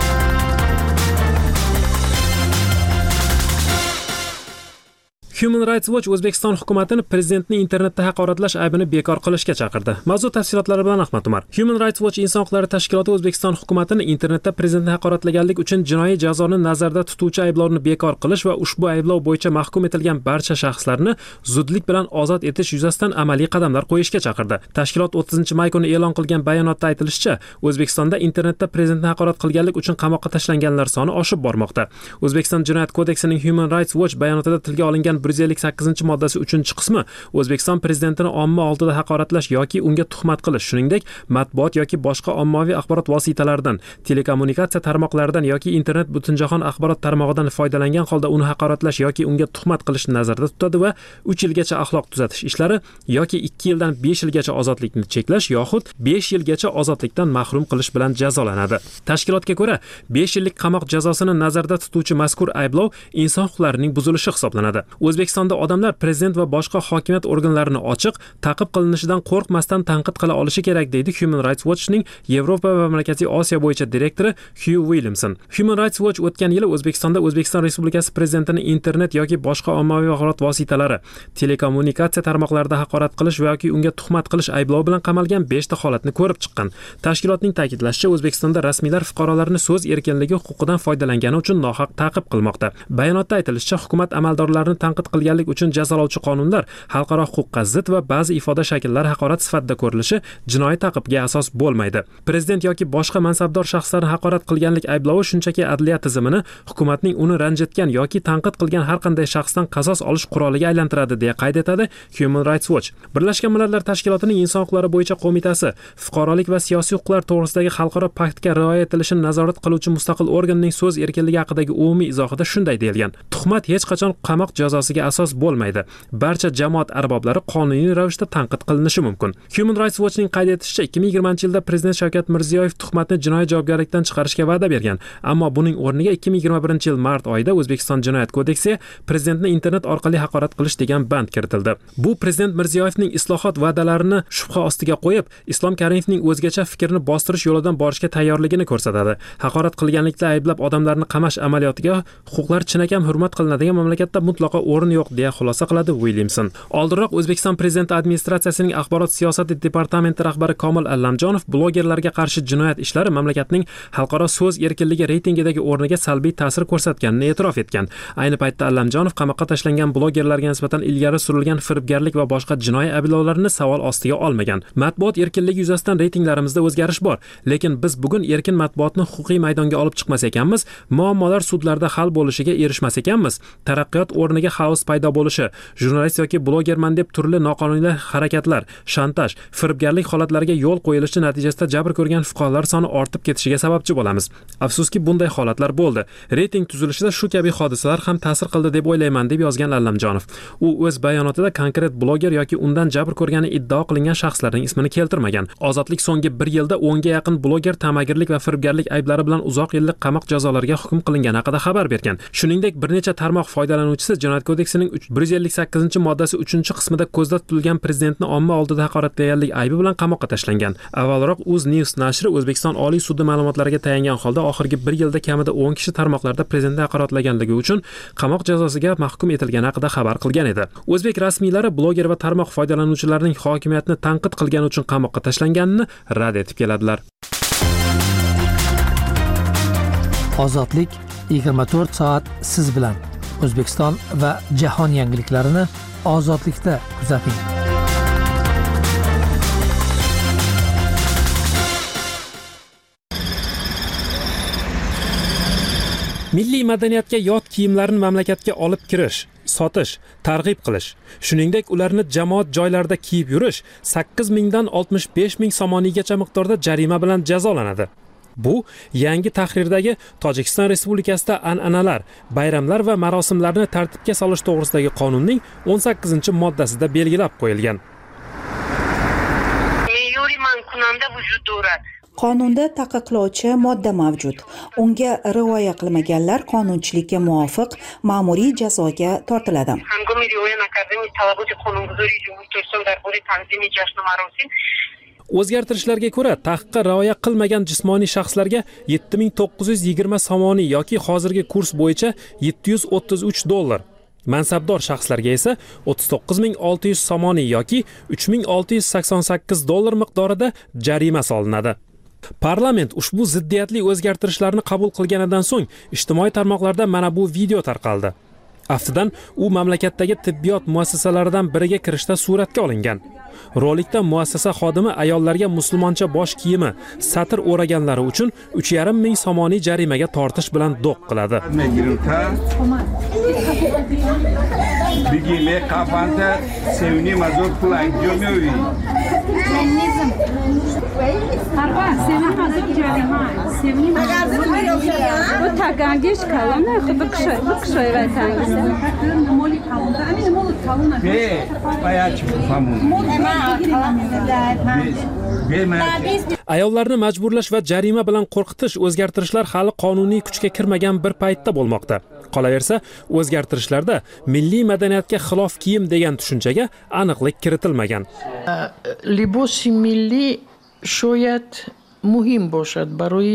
Human Rights Watch O'zbekiston hukumatini prezidentni internetda haqoratlash aybini bekor qilishga chaqirdi. Mavzu tafsilotlari bilan Ahmad Umar. Human Rights Watch inson huquqlari tashkiloti O'zbekiston hukumatini internetda prezidentni haqoratlaganlik uchun jinoiy jazoni nazarda tutuvchi ayblovni bekor qilish va ushbu ayblov bo'yicha mahkum etilgan barcha shaxslarni zudlik bilan ozod etish yuzasidan amaliy qadamlar qo'yishga chaqirdi. Tashkilot 30-may kuni e'lon qilgan bayonotda aytilishicha, O'zbekistonda internetda prezidentni haqorat qilganlik uchun qamoqqa tashlanganlar soni oshib bormoqda. O'zbekiston Jinoyat kodeksining Human Rights Watch bayonotida tilga olingan 158-moddasi 3-qismi O'zbekiston prezidentini omma oldida haqoratlash yoki unga tuhmat qilish, shuningdek matbuot yoki boshqa ommaviy axborot vositalaridan, telekommunikatsiya tarmoqlaridan yoki internet butunjahon axborot tarmog'idan foydalangan holda uni haqoratlash yoki unga tuhmat qilishni nazarda tutadi va 3 yilgacha axloq tuzatish ishlari yoki 2 yildan 5 yilgacha ozodlikni cheklash yoxud 5 yilgacha ozodlikdan mahrum qilish bilan jazolanadi. Tashkilotga ko'ra, 5 yillik qamoq jazosini nazarda tutuvchi mazkur ayblov inson huquqlarining buzilishi hisoblanadi. O'zbekistonda odamlar prezident va boshqa hokimiyat organlarini ochiq, ta'qib qilinishidan qo'rqmasdan tanqid qila olishi kerak, deydi Human Rights Watchning Yevropa va Markaziy Osiyo bo'yicha direktori Hugh Williamson. Human Rights Watch o'tgan yili O'zbekistonda O'zbekiston Respublikasi prezidentini internet yoki boshqa ommaviy axborot vositalari, telekommunikatsiya tarmoqlarida haqorat qilish yoki unga tuhmat qilish ayblovi bilan qamalgan 5 ta holatni ko'rib chiqqan. Tashkilotning ta'kidlashicha, O'zbekistonda rasmiylar fuqarolarni so'z erkinligi huquqidan foydalangani uchun nohaq ta'qib qilmoqda. Bayonotda aytilishicha, hukumat amaldorlarini tanqid qilganlik uchun jazolovchi qonunlar xalqaro huquqqa zid va ba'zi ifoda shakllari haqorat sifatida ko'rilishi jinoiy ta'qibga asos bo'lmaydi. Prezident yoki boshqa mansabdor shaxslarni haqorat qilganlik ayblovi shunchaki adliya tizimini hukumatning uni ranjitgan yoki tanqid qilgan har qanday shaxsdan qasos olish quroliga aylantiradi, deya qayd etadi Human Rights Watch. Birlashgan Millatlar Tashkilotining inson huquqlari bo'yicha qo'mitasi fuqarolik va siyosiy huquqlar to'g'risidagi xalqaro paktga rioya etilishini nazorat qiluvchi mustaqil organning so'z erkinligi haqidagi umumiy izohida shunday deyilgan: tuhmat hech qachon qamoq jazosiga asos bo'lmaydi. Barcha jamoat arboblari qonuniy ravishda tanqid qilinishi mumkin. Human Rights Watchning qayd etishicha, 2020-yilda prezident Shavkat Mirziyoyev tuhmatni jinoiy javobgarlikdan chiqarishga va'da bergan, ammo buning o'rniga 2021-yil mart oyida O'zbekiston Jinoyat kodeksiga prezidentni internet orqali haqorat qilish degan band kiritildi. Bu prezident Mirziyoyevning islohot va'dalarini shubha ostiga qo'yib, Islom Karimovning o'zgacha fikrni bostirish yo'lidan borishga tayyorligini ko'rsatadi. Haqorat qilganlikda ayblab odamlarni qamash amaliyotiga huquqlar chinakam hurmat qilinadigan mamlakatda mutlaqo o'rin yo'q, deya xulosa qiladi Williamson. Oldinroq O'zbekiston prezidenti administratsiyasining axborot siyosati departamenti rahbari Komil Allamjonov blogerlarga qarshi jinoyat ishlari mamlakatning xalqaro so'z erkinligi reytingidagi o'rniga salbiy ta'sir ko'rsatganini e'tirof etgan. Ayni paytda Allamjonov qamoqqa tashlangan blogerlarga nisbatan ilgari surilgan firibgarlik va boshqa jinoiy ayblovlarni savol ostiga olmagan. Matbuot erkinligi yuzasidan reytinglarimizda o'zgarish bor, lekin biz bugun erkin matbuotni huquqiy maydonga olib chiqmas ekanmiz, muammolar sudlarda hal bo'lishiga erishmas ekanmiz, taraqqiyot o'rniga xaos paydo bo'lishi, jurnalist yoki blogerman deb turli noqonuniy harakatlar, shantaj, firibgarlik holatlariga yo'l qo'yilishi natijasida jabr ko'rgan fuqarolar soni ortib ketishiga sababchi bo'lamiz. Afsuski, bunday holatlar bo'ldi. Reyting tuzilishida shu kabi hodisalar ham ta'sir qildi deb o'ylayman, deb yozgan Allamjonov. U o'z bayonotida konkret bloger yoki undan jabr ko'rgani iddao qilingan shaxslarning ismini keltirmagan. Ozodlik so'nggi 1 yilda 10 ga yaqin bloger tamagirlik va firibgarlik ayblari bilan uzoq yillik qamoq jazolariga hukm qilingani haqida xabar bergan. Shuningdek, bir necha tarmoq foydalanuvchisi Jinoyat kodeksining 158-moddasi 3-qismida ko'zda tutilgan prezidentni omma oldida haqoratlaganlik aybi bilan qamoqqa tashlangan. Avvalroq UzNews nashri O'zbekiston Oliy sudi ma'lumotlariga tayangan holda oxirgi 1 yilda kamida 10 kishi tarmoqlarda prezidentni haqoratlaganligi uchun qamoq jazosiga mahkum etilgani haqida xabar qilgan edi. O'zbek rasmiylari bloger va tarmoq foydalanuvchilarining hokimiyatni tanqid qilgani uchun qamoqqa tashlanganini rad etib keladilar. Ozodlik 24 soat siz bilan. O'zbekiston va jahon yangiliklarini ozodlikda kuzating. Milliy madaniyatga yot kiyimlarni mamlakatga olib kirish, sotish, targ'ib qilish, shuningdek ularni jamoat joylarida kiyib yurish 8 mingdan 65 ming somoniygacha miqdorda jarima bilan jazolanadi. Bu yangi tahrirdagi Tojikiston Respublikasida an'analar, bayramlar va marosimlarni tartibga solish to'g'risidagi qonunning 18-moddasida belgilab qo'yilgan. Qonunda taqiqlovchi modda mavjud. Unga rioya qilmaganlar qonunchilikka muvofiq ma'muriy jazoga tortiladi. O'zgartirishlarga ko'ra, taqiqqa rioya qilmagan jismoniy shaxslarga 7920 somoniy yoki hozirgi kurs bo'yicha $733, mansabdor shaxslarga esa 39600 somoniy yoki $3688 miqdorida jarima solinadi. Parlament ushbu ziddiyatli o'zgartirishlarni qabul qilganidan so'ng ijtimoiy tarmoqlarda mana bu video tarqaldi. Aftidan u mamlakatdagi tibbiyot muassasalaridan biriga kirishda suratga olingan. Rolikda muassasa xodimi ayollarga musulmoncha bosh kiyimi, satr o'raganlari uchun 3,5 ming somoniy jarimaga tortish bilan do'q qiladi. Ayollarni majburlash va jarima bilan qo'rqitish o'zgartirishlar hali qonuniy kuchga kirmagan bir paytda bo'lmoqda. Qolaversa, o'zgartirishlarda milliy madaniyatga xilof kiyim degan tushunchaga aniqlik kiritilmagan. Libosi milliy shoyat muhim boshad baroyi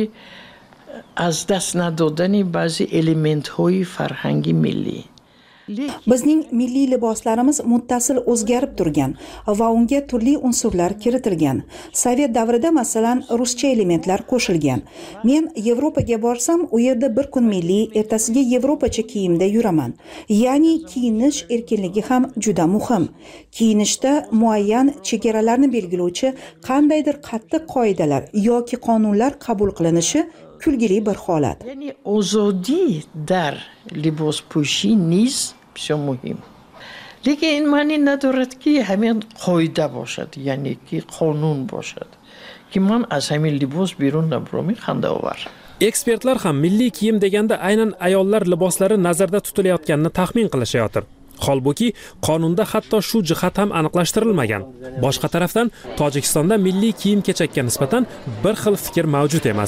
az dast nadodani ba'zi elementhoyi farhangi milliy. Bizning milliy liboslarimiz muttasil o'zgarib turgan va unga turli unsurlar kiritilgan. Sovet davrida masalan ruscha elementlar qo'shilgan. Men Yevropaga borsam, u yerda bir kun milliy, ertasiga yevropacha kiyimda yuraman. Ya'ni kiyinish erkinligi ham juda muhim. Kiyinishda muayyan chegaralarni belgilovchi qandaydir qattiq qoidalar yoki qonunlar qabul qilinishi kulgili bir holat. Ya'ni ozodi dar libos po'shi niz بسیار مهم. لیکن این معنی ندارد که همین قاعده باشد، یعنی که قانون باشد که من از همین لباس بیرون نبرم. خنده آور. Ekspertlar ham milliy kiyim deganda aynan ayollar liboslari nazarda tutilayotganini taxmin qilishayotir. Holbuki qonunda hatto shu jihat ham aniqlashtirilmagan. Boshqa tarafdan Tojikistonda milliy kiyim-kechakka nisbatan bir xil fikr mavjud emas.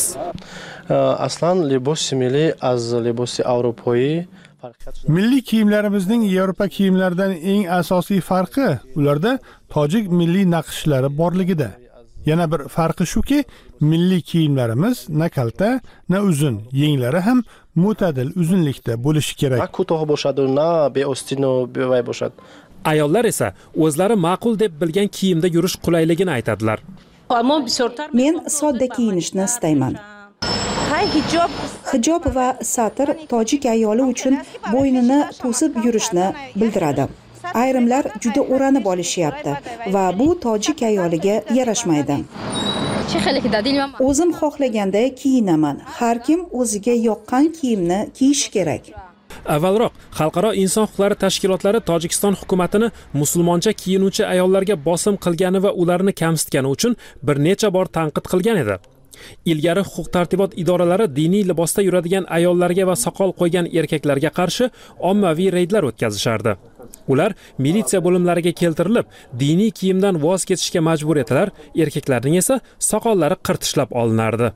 Aslan libosi milliy az libosi avropoyi Milliy kiyimlarimizning Yevropa kiyimlaridan eng asosiy farqi ularda tojik milliy naqshlari borligida. Yana bir farqi shuki, milliy kiyimlarimiz na kalta, na uzun, yenglari ham mo'tadil uzunlikda bo'lishi kerak. Ko'toq bo'ladi, na beostino bevay bo'ladi. Ayollar esa o'zlari ma'qul deb bilgan kiyimda yurish qulayligini aytadilar. Men sodda kiyinishni istayman. Hijob va satr tojik ayoli uchun bo'ynini to'sib yurishni bildiradi. Ayrimlar juda o'ranib olishyapti va bu tojik ayoliga yarashmaydi. O'zim xohlaganda kiyinaman. Har kim o'ziga yoqqan kiyimni kiyishi kerak. Avvalroq xalqaro inson huquqlari tashkilotlari Tojikiston hukumatini musulmoncha kiyinuvchi ayollarga bosim qilgani va ularni kamsitgani uchun bir necha bor tanqid qilgan edi. Ilgari huquq-tartibot idoralari diniy libosda yuradigan ayollarga va soqol qo'ygan erkaklarga qarshi ommaviy reydlar o'tkazishardi. Ular militsiya bo'limlariga keltirilib, diniy kiyimdan voz kechishga majbur etilar, erkaklarning esa soqollari qirtishlab olinardi.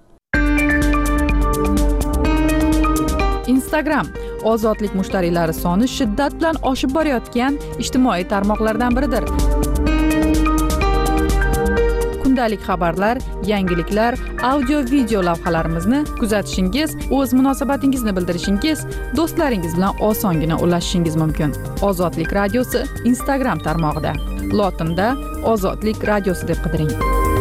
Instagram ozodlik mushtariylari soni shiddat bilan oshib borayotgan ijtimoiy tarmoqlardan biridir. Kundalik xabarlar, yangiliklar, audio-video lavhalarimizni kuzatishingiz, o'z munosabatingizni bildirishingiz, do'stlaringiz bilan osongina ulashishingiz mumkin. Ozodlik radiosi Instagram tarmog'ida. Lotinda Ozodlik radiosi deb qidiring.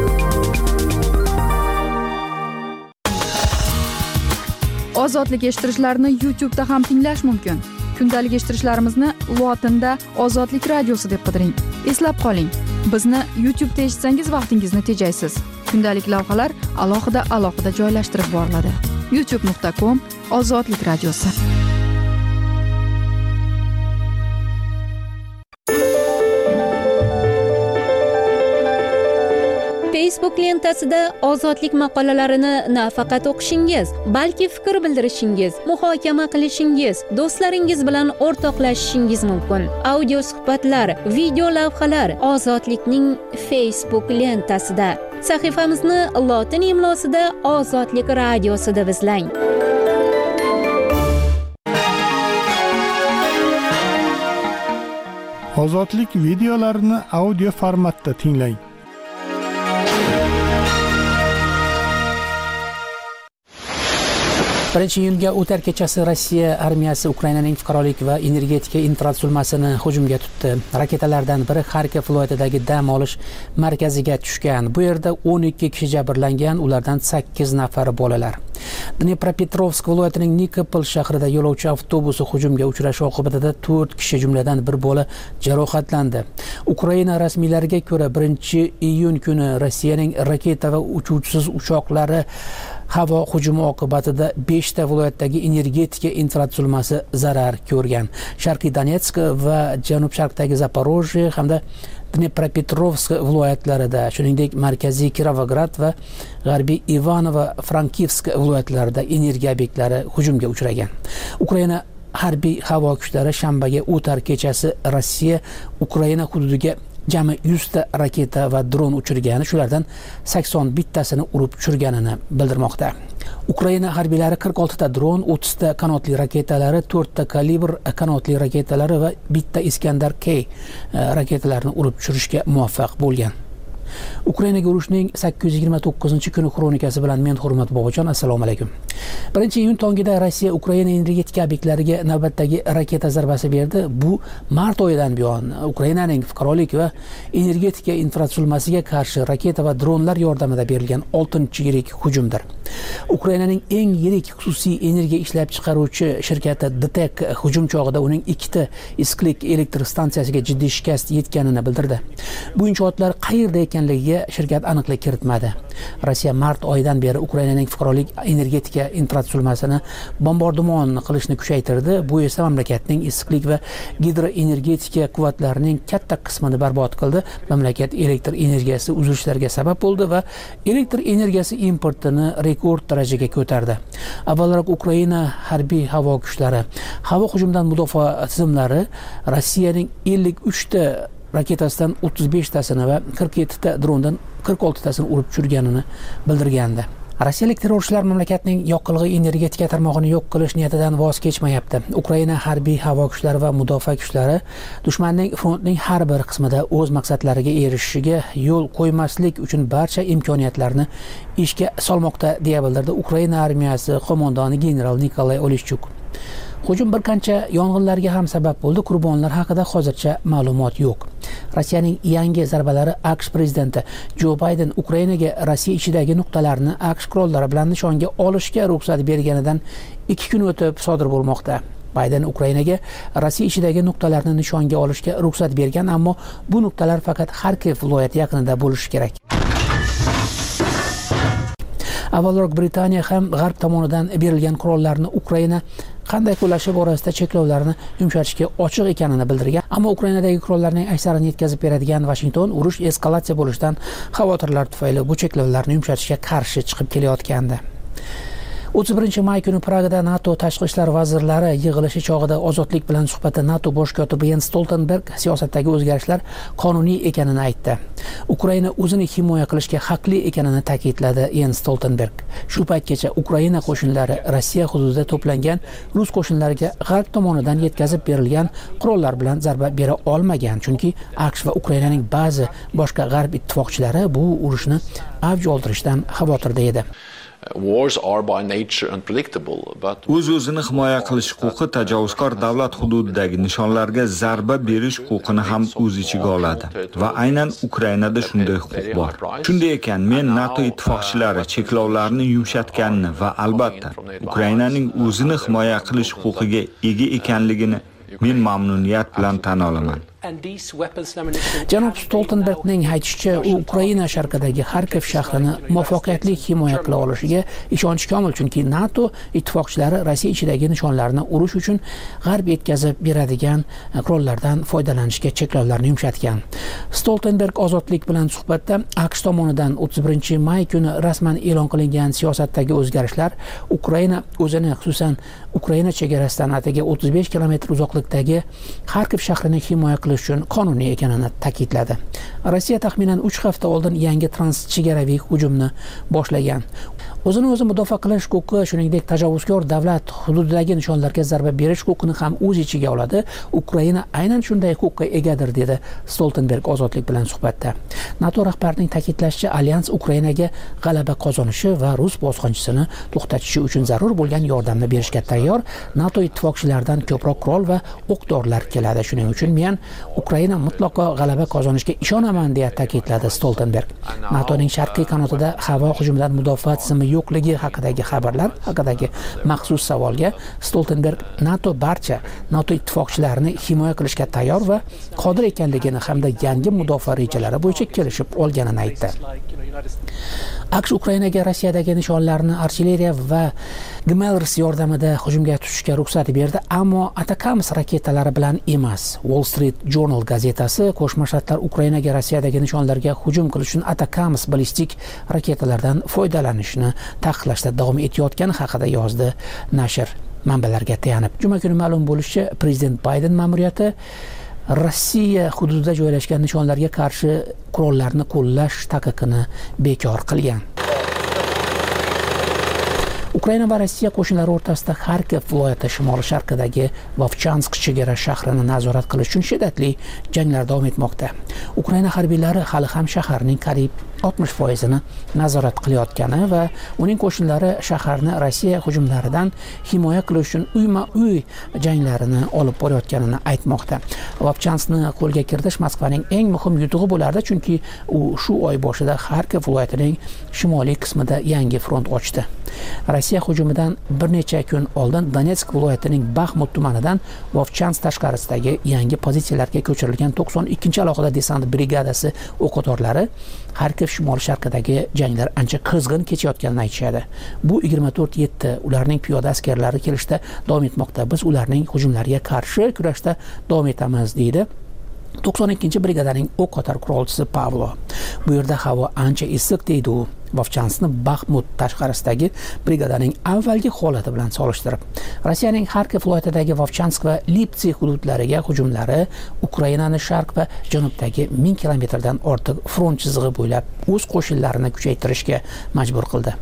Ozodlik eshittirishlarni YouTube'da ham tinglash mumkin. Kundalik eshittirishlarimizni lotinda Ozodlik radiosi deb qidiring. Eslab qoling, bizni YouTube'da eshitsangiz vaqtingizni tejaysiz. Kundalik lavhalar alohida joylashtirib boriladi. youtube.com Ozodlik radiosi. Facebook lentasida ozodlik maqolalarini nafaqat o'qishingiz, balki fikr bildirishingiz, muhokama qilishingiz, do'stlaringiz bilan o'rtoqlashishingiz mumkin. Audio suhbatlar, video lavhalar ozodlikning Facebook lentasida. Sahifamizni lotin imlosida Ozodlik radiosi deb izlang. Ozodlik videolarini audio formatda tinglang. Birinchi iyunga o'tar kechasi Rossiya armiyasi Ukrainaning fuqarolik va energetika infratuzilmasini hujumga tutdi. Raketalardan biri Xarkov viloyatidagi dam olish markaziga tushgan. Bu yerda 12 kishi jabrlangan, ulardan 8 nafari bolalar. Dnepropetrovsk viloyatining Nikopol shahrida yo'lovchi avtobusi hujumga uchrashi oqibatida 4 kishi jumladan bir bola jarohatlandi. Ukraina rasmiylariga ko'ra 1-iyun kuni Rossiyaning raketa va uchuvchisiz uchoqlari havo hujumi oqibatida 5 ta viloyatdagi energetika infratuzilmasi zarar ko'rgan. Sharqiy Donetsk va janub-sharqdagi Zaporojye hamda Dnepropetrovsk viloyatlarida, shuningdek markaziy Kirovograd va g'arbiy Ivanovo-Frankivsk viloyatlarida energiya obyektlari hujumga uchragan. Ukraina harbiy havo kuchlari shanbaga o'tar kechasi Rossiya Ukraina hududiga jami 100 ta raketa va dron uchirgani, shulardan 81 tasini urib tushirganini bildirmoqda. Ukraina harbiylari 46 ta dron, 30 ta qanotli raketalari, 4 ta kalibr qanotli raketalari va 1 ta Iskandar K raketalarini urib tushirishga muvaffaq bo'lgan. Ukrainaga urushning 829-kuni kronikasi bilan men Hurmat Bobojon, assalomu alaykum. 1-iyun tongida Rossiya Ukraina energetika obyektlariga navbatdagi raketa zarbasi berdi. Bu mart oyidan buyon Ukrainaning fuqarolik va energetika infratuzilmasiga qarshi raketa va dronlar yordamida berilgan 6-yirik hujumdir. Ukrainaning eng yirik xususiy energiya ishlab chiqaruvchi shirkati DTEK hujum chog'ida uning 2 ta isklik elektr stansiyasiga jiddiy shikast yetganini bildirdi. Bu inshootlar qayerda ekanligiga shirkat aniqlik kiritmadi. Rossiya mart oyidan beri Ukrainaning fuqarolik energetika infratuzilmasini bombardimon qilishni kuchaytirdi. Bu esa mamlakatning issiqlik va gidroenergetika quvvatlarining katta qismini barbod qildi. Mamlakat elektr energiyasi uzilishlarga sabab bo'ldi va elektr energiyasi importini rekord darajaga ko'tardi. Avvalroq Ukraina harbiy havo kuchlari havo hujumidan mudofaa tizimlari Rossiyaning 53 ta raketasidan 35 tasini va 47 ta drondan 46 tasini urib tushirganini bildirgandi. Rossiyalik terrorchilar mamlakatning yoqilg'i energetika tarmog'ini yo'q qilish niyatidan voz kechmayapti. Ukraina harbiy havo kuchlari va mudofaa kuchlari dushmanning frontning har bir qismida o'z maqsadlariga erishishiga yo'l qo'ymaslik uchun barcha imkoniyatlarni ishga solmoqda, deya bildirdi Ukraina armiyasi qo'mondoni general Nikolay Oleshchuk. Hujum bir qancha yong'inlarga ham sabab bo'ldi. Qurbonlar haqida hozircha ma'lumot yo'q. Rossiyaning yangi zarbalari AQSh prezidenti Jo Bayden Ukrainaga Rossiya ichidagi nuqtalarni AQSh qurollari bilan nishonga olishga ruxsat berganidan 2 kun o'tib sodir bo'lmoqda. Bayden Ukrainaga Rossiya ichidagi nuqtalarni nishonga olishga ruxsat bergan, ammo bu nuqtalar faqat Xarkov viloyati yaqinida bo'lishi kerak. Avvalroq Britaniya ham G'arb tomonidan berilgan qurollarni Ukraina qanday qo'llashi borasida cheklovlarni yumshatishga ochiq ekanini bildirgan, ammo Ukrainadagi qurollarning aksarini yetkazib beradigan Washington urush eskalatsiya bo'lishidan xavotirlar tufayli bu cheklovlarni yumshatishga qarshi chiqib kelayotgandi. 31-may kuni Pragada NATO tashqi ishlar vazirlari yig'ilishi chog'ida ozodlik bilan suhbatda NATO bosh kotibi Jens Stoltenberg siyosatdagi o'zgarishlar qonuniy ekanini aytdi. Ukraina o'zini himoya qilishga haqli ekanini ta'kidladi Jens Stoltenberg. Shu paytgacha Ukraina qo'shinlari Rossiya hududida to'plangan rus qo'shinlariga G'arb tomonidan yetkazib berilgan qurollar bilan zarba bera olmagan, chunki AQSh va Ukrainaning ba'zi boshqa G'arb ittifoqchilari bu urushni avj oldirishdan xavotirda edi. O'z-o'zini himoya qilish huquqi tajovuzkor davlat hududidagi nishonlarga zarba berish huquqini ham o'z ichiga oladi va aynan Ukrainada shunday huquq bor. Shunday ekan, men NATO ittifoqchilari cheklovlarni yumshatganini va albatta Ukrainaning o'zini himoya qilish huquqiga ega ekanligini men mamnuniyat bilan tan olaman. Janob Stoltenbergning aytishicha, u Ukraina sharqidagi Xarkov shahrini muvaffaqiyatli himoya qila olishiga ishonchi komil, chunki NATO ittifoqchilari Rossiya ichidagi nishonlarni urush uchun g'arb yetkazib beradigan qurollardan foydalanishga cheklovlarni yumshatgan. Stoltenberg ozodlik bilan suhbatda AQSh tomonidan 31-may kuni rasman e'lon qilingan siyosatdagi o'zgarishlar Ukraina o'zini, xususan Ukraina chegarasidan atigi 35 kilometr uzoqlikdagi Xarkov shahrini himoya qilish uchun qonuniy ekanini ta'kidladi. Rossiya taxminan 3 hafta oldin yangi transchegaraviy hujumni boshlagan. O'zini o'zi mudofaa qilish huquqi, shuningdek tajovuzkor davlat hududidagi nishonlarga zarba berish huquqini ham o'z ichiga oladi. Ukraina aynan shunday huquqqa egadir, dedi Stoltenberg ozodlik bilan suhbatda. NATO rahbarining ta'kidlashicha, alyans Ukrainaga g'alaba qozonishi va rus bosqinchisini to'xtatishi uchun zarur bo'lgan yordamni berishga tayyor. NATO ittifoqchilaridan ko'proq qurol va o'q-dorilar keladi. Shuning uchun men Ukraina mutlaqo g'alaba qozonishga ishonaman, deya ta'kidladi Stoltenberg. NATOning sharqiy qanotida havo hujumidan mudofaa tizimi yo'qligi haqidagi xabarlar haqidagi maxsus savolga Stoltenberg NATO barcha NATO ittifoqchilarini himoya qilishga tayyor va qodir ekanligini hamda yangi mudofaa rejalari bo'yicha kelishib olganini aytdi. AQSh Ukrainaga Rossiyadagi nishonlarni artilleriya va GMLRS yordamida hujumga tushishga ruxsat berdi, ammo Atacams raketalari bilan emas. Wall Street Journal gazetasi Qo'shma Shtatlar Ukrainaga Rossiyadagi nishonlarga hujum qilish uchun Atacams ballistik raketalardan foydalanishni taqiqlashda davom etayotgani haqida yozdi. Nashr manbalarga tayanib, juma kuni ma'lum bo'lishicha, prezident Bayden ma'muriyati Rossiya hududida joylashgan nishonlarga qarshi qurollarni qo'llash taqiqini bekor qilgan. Ukraina va Rossiya qo'shinlari o'rtasida Xarkov viloyati shimoli-sharqidagi Vovchansk chegara shahrini nazorat qilish uchun shiddatli janglar davom etmoqda. Ukraina harbiylari hali ham shaharning qariyb 60% nazorat qilayotgani va uning qo'shinlari shaharni Rossiya hujumlaridan himoya qilish uchun uyma-uy janglarini olib borayotganini aytmoqda. Vovchanskni qo'lga kiritish Moskvaning eng muhim yutug'i bo'lardi, chunki u shu oy boshida Xarkov viloyatining shimoliy qismida yangi front ochdi. Rossiya hujumidan bir necha kun oldin Donetsk viloyatining Baxmut tumanidan Vovchansk tashqarisidagi yangi pozitsiyalarga ko'chirilgan 92 alohida desant brigadasi o'q-o'torlari Xarkov shimoli-sharqidagi janglar ancha qizg'in kechayotganini aytishadi. Bu 24/7 ularning piyoda askarlari kelishda davom etmoqda. Biz ularning hujumlariga qarshi kurashda davom etamiz, deydi 92-brigadaning o'q-o'tar qurolchisi Pavlo. Bu yerda havo ancha issiq, deydi u. Vovchanskni Baxmut tashqarisidagi brigadaning avvalgi holati bilan solishtirib, Rossiyaning Xarkov viloyatidagi Vovchansk va Liptsi hududlariga hujumlari Ukrainani sharq va janubdagi 1000 kilometrdan ortiq front chizig'i bo'ylab o'z qo'shinlarini kuchaytirishga majbur qildi.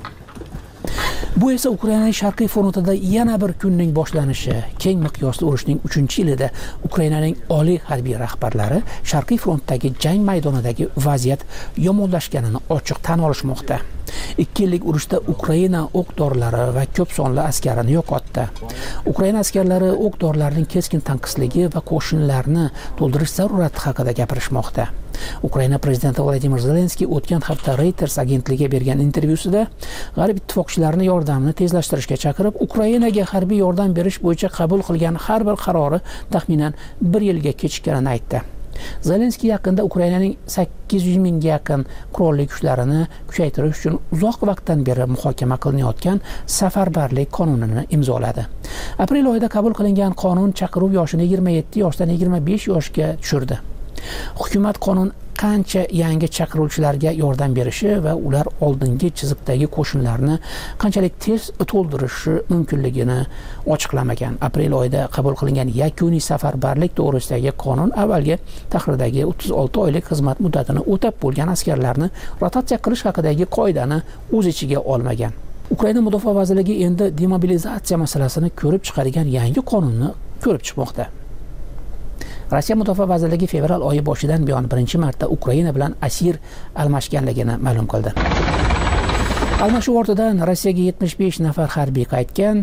Bu esa Ukrainaning sharqiy frontida yana bir kunning boshlanishi. Keng miqyosli urushning 3-yilida Ukrainaning oliy harbiy rahbarlari sharqiy frontdagi jang maydonidagi vaziyat yomonlashganini ochiq tan olishmoqda. 2 yillik urushda Ukraina o'q-dorilar va ko'p sonli askarini yo'qotdi. Ukraina askarlari o'q-dorilarning keskin tanqisligi va qo'shinlarni to'ldirish zarurati haqida gapirishmoqda. Ukraina prezidenti Vladimir Zelenskiy o'tgan hafta Reuters agentligiga bergan intervyusida g'arb ittifoqchilarini yordamni tezlashtirishga chaqirib, Ukrainaga harbiy yordam berish bo'yicha qabul qilgan har bir qarori taxminan 1 yilga kechikkanini aytdi. Zelenskiy yaqinda Ukrainaning 800 mingga yaqin qurolli kuchlarini kuchaytirish uchun uzoq vaqtdan beri muhokama qilinayotgan safarbarlik qonunini imzoladi. Aprel oyida qabul qilingan qonun chaqiruv yoshini 27 yoshdan 25 yoshga tushirdi. Hukumat qonun qancha yangi chaqiruvchilarga yordam berishi va ular oldingi chiziqdagi qo'shinlarni qanchalik tez to'ldirishi mumkinligini ochiqlamagan. Aprel oyida qabul qilingan yakuniy safarbarlik to'g'risidagi qonun avvalgi tahrirdagi 36 oylik xizmat muddatini o'tab bo'lgan askarlarni rotatsiya qilish haqidagi qoidani o'z ichiga olmagan. Ukraina mudofaa vazirligi endi demobilizatsiya masalasini ko'rib chiqadigan yangi qonunni ko'rib chiqmoqda. Rossiya Mudofaa vazirligi fevral oyi boshidan buyon birinchi marta Ukraina bilan asir almashganligini ma'lum qildi. Almashuv ortidan Rossiyaga 75 nafar harbiy qaytgan.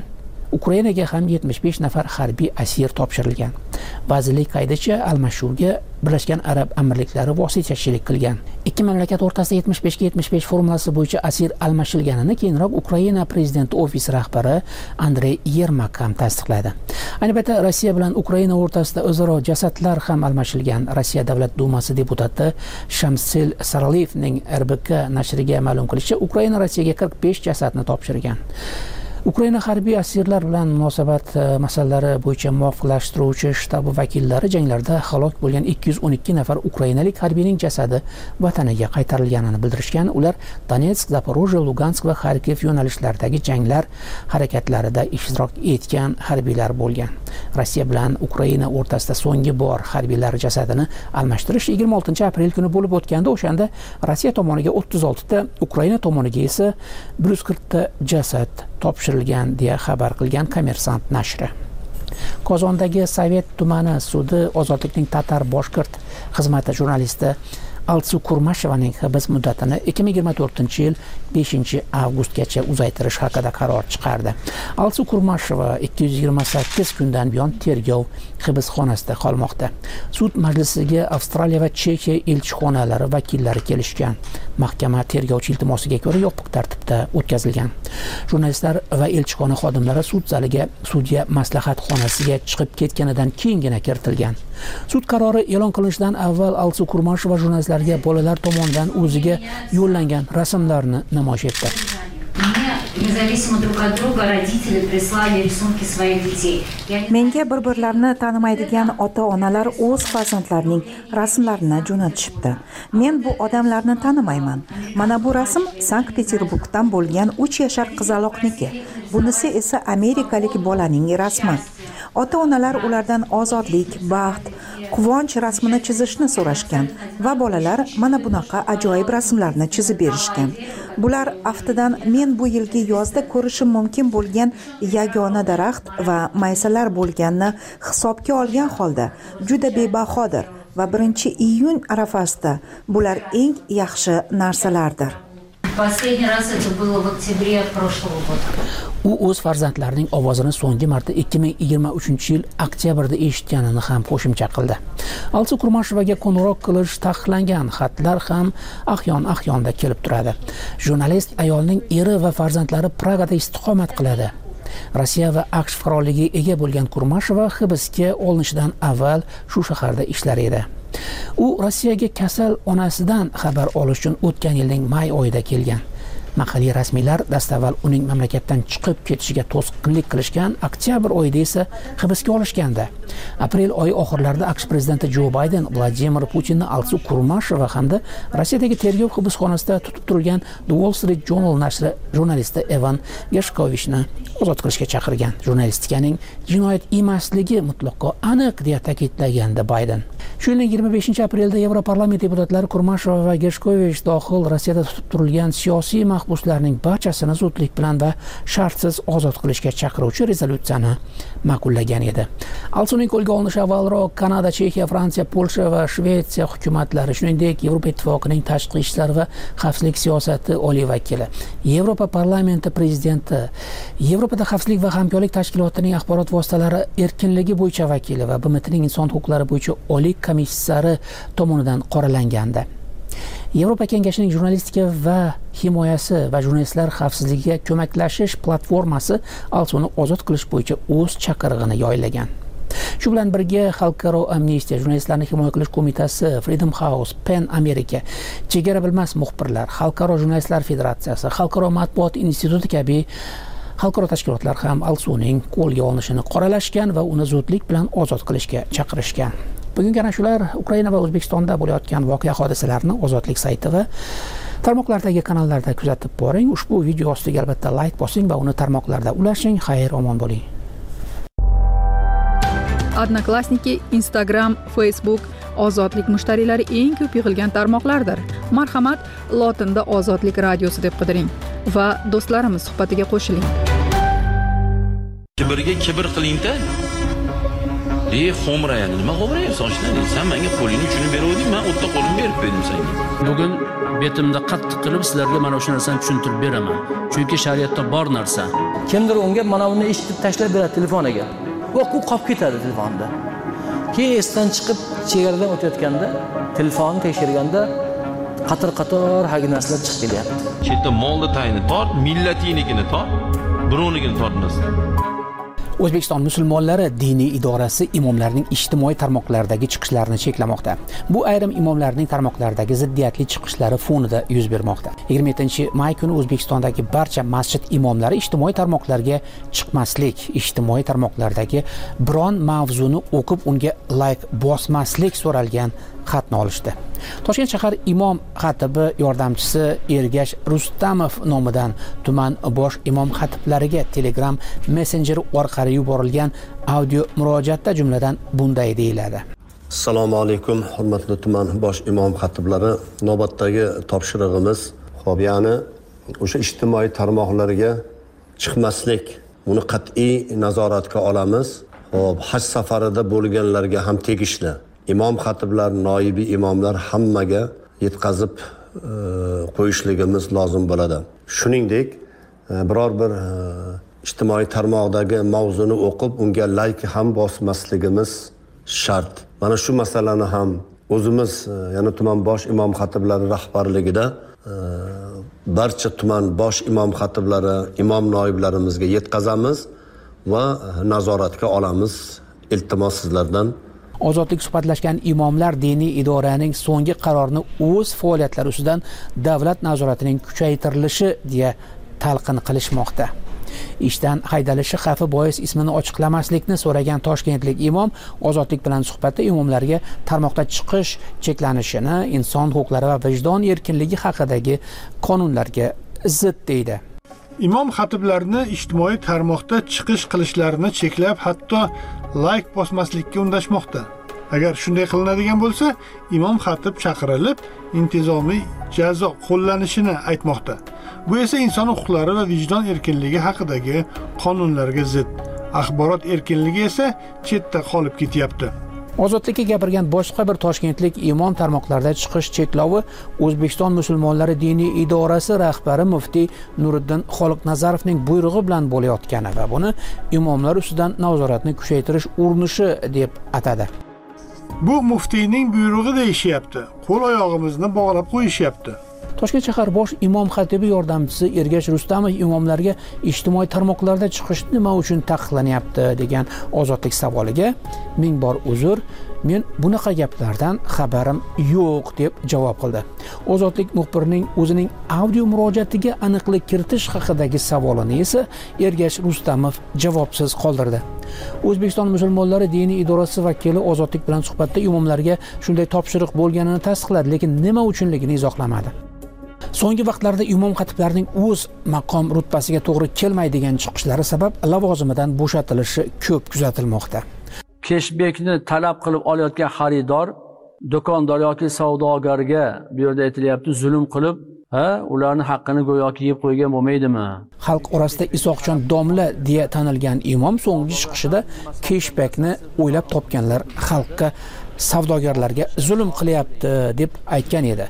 Ukrainaga ham 75 nafar harbiy asir topshirilgan. Vazirlik qaydicha almashuvga Birlashgan Arab Amirliklari vositachilik qilgan. Ikki mamlakat o'rtasida 75-75 formulasi bo'yicha asir almashilganini keyinroq Ukraina prezidenti ofisi rahbari Andrey Yermak ham tasdiqladi. Ayni paytda Rossiya bilan Ukraina o'rtasida o'zaro jasadlar ham almashilgan. Rossiya Davlat dumasi deputati Shamsil Saraliyevning RBK nashriga ma'lum qilishicha, Ukraina Rossiyaga 45 jasadni topshirgan. Ukraina harbiy asirlar bilan munosabat masalalari bo'yicha muvofiqlashtiruvchi shtabi vakillari janglarda halok bo'lgan 212 nafar ukrainalik harbiyning jasadi vataniga qaytarilganini bildirishgan. Ular Donetsk, Zaporojye, Lugansk va Xarkiv yo'nalishlaridagi janglar harakatlarida ishtirok etgan harbiylar bo'lgan. Rossiya bilan Ukraina o'rtasida so'nggi bor harbiylar jasadini almashtirish 26 aprel kuni bo'lib o'tganda, o'shanda Rossiya tomoniga 36 ta, Ukraina tomoniga esa 140 ta jasad topshirilgan deya xabar qilgan Kommersant nashri. Qozondagi Sovet tumani sudi ozodlikning tatar boshqirt xizmati jurnalisti Alsu Kurmashevaning hibs muddatini 2024-yil 5-avgustgacha uzaytirish haqida qaror chiqardi. Alsu Kurmasheva 228 kundan buyon tergov hibsxonasida qolmoqda. Sud majlisiga Avstraliya va Chexiya elchixonalari vakillari kelishgan. Mahkama tergovchi iltimosiga ko'ra yopiq tartibda o'tkazilgan. Jurnalistlar va elchixona xodimlari sud zaliga sudya maslahat xonasiga chiqib ketganidan keyingina kiritilgan. Sud qarori e'lon qilinishidan avval Alsu Kurmasheva jurnalistlarga bolalar tomonidan o'ziga yo'llangan rasmlarni namoyish etdi. Menga bir-birlarini tanimaydigan ota-onalar o'z farzandlarining rasmlarini jo'natishibdi. Men bu odamlarni tanimayman. Mana bu rasm Sankt-Peterburgdan bo'lgan 3 yashar qizaloqniki. Bunisi esa amerikalik bolaning rasmi. Ota-onalar ulardan ozodlik, baxt, quvonch rasmini chizishni so'rashgan va bolalar mana bunaqa ajoyib rasmlarni chizib berishgan. Bular aftidan men bu yilgi yozda ko'rishim mumkin bo'lgan yagona daraxt va maysalar bo'lganini hisobga olgan holda juda bebahodir va 1-iyun arafasida bular eng yaxshi narsalardir. U o'z farzandlarining ovozini so'nggi marta 2023-yil oktyabrda eshitganini ham qo'shimcha qildi. Alsu Kurmashevaga qo'ng'iroq qilish taqiqlangan, xatlar ham ahyon-ahyonda kelib turadi. Jurnalist ayolning eri va farzandlari Pragada istiqomat qiladi. Rossiya va AQSh fuqaroligiga ega bo'lgan Kurmasheva hibsga olinishidan avval shu shaharda ishlar edi. U Rossiyaga kasal onasidan xabar olish uchun o'tgan yilning may oyida kelgan. Mahalliy rasmiylar dastavval uning mamlakatdan chiqib ketishiga to'sqinlik qilishgan, oktyabr oyida esa hibsga olishgandi. Aprel oyi oxirlarida AQSh prezidenti Jo Bayden Vladimir Putinni Alsu Kurmasheva hamda Rossiyadagi tergov hibsxonasida tutib turgan The Wall Street Journal nashri jurnalisti Evan Gershkovichni ozod qilishga chaqirgan. Jurnalistikaning jinoyat emasligi mutlaqo aniq deya ta'kidlagandi Bayden. Shu yilning 25 aprelda Yevroparlament deputatlari Kurmasheva va Gershkovich dohil Rossiyada tutib turilgan siyosiy mahbuslarning barchasini zudlik bilan va shartsiz ozod qilishga chaqiruvchi rezolyutsiyani ma'qullagan edi. Alsuning qo'lga olinishi avvalroq Kanada, Chexiya, Fransiya, Polsha va Shvetsiya hukumatlari, shuningdek Yevropa Ittifoqining tashqi ishlar va xavfsizlik siyosati oliy vakili, Yevropa parlamenti prezidenti, Yevropada xavfsizlik va hamkorlik tashkilotining axborot vositalari erkinligi bo'yicha vakili va BMTning inson huquqlari bo'yicha oliy komissari tomonidan qoralangandi. Yevropa kengashining jurnalistika va himoyasi va jurnalistlar xavfsizligiga ko'maklashish platformasi Alsuni ozod qilish bo'yicha o'z chaqirig'ini yoylagan. Shu bilan birga Xalqaro amnistiya, jurnalistlarni himoya qilish qo'mitasi, Freedom House, PEN Amerika, Chegara bilmas muxbirlar, Xalqaro jurnalistlar federatsiyasi, Xalqaro matbuot instituti kabi xalqaro tashkilotlar ham Alsuning qo'lga olinishini qoralashgan va uni zudlik bilan ozod qilishga chaqirishgan. Bugungi ana shular Ukraina va O'zbekistonda bo'layotgan voqea hodisalarni Ozodlik sayti va tarmoqlardagi kanallarda kuzatib boring. Ushbu video ostiga albatta like bosing va uni tarmoqlarda ulashing. Xayr, omon bo'ling. Odnoklassniki, Instagram, Facebook Ozodlik mushtariylari eng ko'p yig'ilgan tarmoqlardir. Marhamat, lotinda Ozodlik radiosi deb qidiring va do'stlarimiz suhbatiga qo'shiling. Kibrga kibr qiling-da. Xo'mrayadi. Nima xo'mrayapsan oshna? Sen menga qo'lingni uchini beruvding, men o'tda qo'limni berib berdim senga. Bugun betimda qattiq qilib sizlarga mana shu narsani tushuntirib beraman. Chunki shariatda bor narsa. Kimdir unga mana buni eshitib tashlab beradi telefoniga. Va u qolib ketadi telefonda. Keyin esdan chiqib chegaradan o'tayotganda telefonni tekshirganda qator haginaslar chiqib kelyapti. Chetda molni tayini tort, millatinikini tort, birovnikini tortmasin. O'zbekiston musulmonlari diniy idorasi imomlarning ijtimoiy tarmoqlardagi chiqishlarini cheklamoqda. Bu ayrim imomlarning tarmoqlardagi ziddiyatli chiqishlari fonida yuz bermoqda. 27-may kuni O'zbekistondagi barcha masjid imomlari ijtimoiy tarmoqlarga chiqmaslik, ijtimoiy tarmoqlardagi biron mavzuni o'qib unga like bosmaslik so'ralgan xatni olishdi. Toshkent shahar imom xatibi yordamchisi Ergash Rustamov nomidan tuman bosh imom xatiblariga Telegram messenjeri orqali yuborilgan audio murojaatda jumladan bunday deyiladi. Assalomu alaykum, hurmatli tuman bosh imom xatiblari. Navbatdagi topshirig'imiz, xo'p, ya'ni o'sha ijtimoiy tarmoqlarga chiqmaslik, uni qat'iy nazoratga olamiz. Xo'p, haj safarida bo'lganlarga ham tegishli. Imom xatiblar, noibi imomlar hammaga yetkazib qo'yishligimiz lozim bo'ladi. Shuningdek, biror bir ijtimoiy tarmoqdagi mavzuni o'qib, unga like ham bosmasligimiz shart. Mana shu masalani ham o'zimiz, ya'ni tuman bosh imom xatiblari rahbarligida barcha tuman bosh imom xatiblari, imom noiblarimizga yetkazamiz va nazoratga olamiz. Iltimos sizlardan. Ozodlik suhbatlashgan imomlar diniy idoraning so'nggi qarorini o'z faoliyatlari ustidan davlat nazoratining kuchaytirilishi deya talqin qilishmoqda. Ishdan haydalishi xavfi bois ismini ochiqlamaslikni so'ragan toshkentlik imom Ozodlik bilan suhbatda imomlarga tarmoqda chiqish cheklanishini inson huquqlari va vijdon erkinligi haqidagi qonunlarga zid deydi. Imom xatiblarni ijtimoiy tarmoqda chiqish qilishlarini cheklab, hatto like bosmaslikka undashmoqda. Agar shunday qilinadigan bo'lsa, imom xatib chaqirilib, intizomiy jazo qo'llanishini aytmoqda. Bu esa inson huquqlari va vijdon erkinligi haqidagi qonunlarga zid. Axborot erkinligi esa chetda qolib ketyapti. Ozodlikka gapirgan boshqa bir toshkentlik imom tarmoqlarda chiqish cheklovi O'zbekiston musulmonlari diniy idorasi rahbari muftiy Nuriddin Xoliqnazarovning buyrug'i bilan bo'layotgani va buni imomlar ustidan nazoratni kuchaytirish urinishi deb atadi. Bu muftiyning buyrug'i deyishyapti. Qo'l oyog'imizni bog'lab qo'yishyapti. Toshkent shahar bosh imom xatibi yordamchisi Ergash Rustamov imomlarga ijtimoiy tarmoqlarda chiqish nima uchun taqiqlanyapti degan Ozodlik savoliga ming bor uzr, men bunaqa gaplardan xabarim yo'q deb javob qildi. Ozodlik muxbirining o'zining audio murojaatiga aniqlik kiritish haqidagi savolini esa Ergash Rustamov javobsiz qoldirdi. O'zbekiston musulmonlari diniy idorasi vakili Ozodlik bilan suhbatda imomlarga shunday topshiriq bo'lganini tasdiqladi, lekin nima uchunligini izohlamadi. So'nggi vaqtlarda imom xatiblarning o'z maqom rutbasiga to'g'ri kelmaydigan chiqishlari sabab lavozimidan bo'shatilishi ko'p kuzatilmoqda. Cashbackni talab qilib olayotgan xaridor, do'kondor yoki savdogarga bu yerda aytilyapti, zulm qilib, ularning haqqini go'yoki yeb qo'ygan bo'lmaydimi? Xalq orasida Isoqjon domla deya tanilgan imom so'nggi chiqishida cashbackni o'ylab topganlar xalqqa, savdogarlarga zulm qilyapti deb aytgan edi.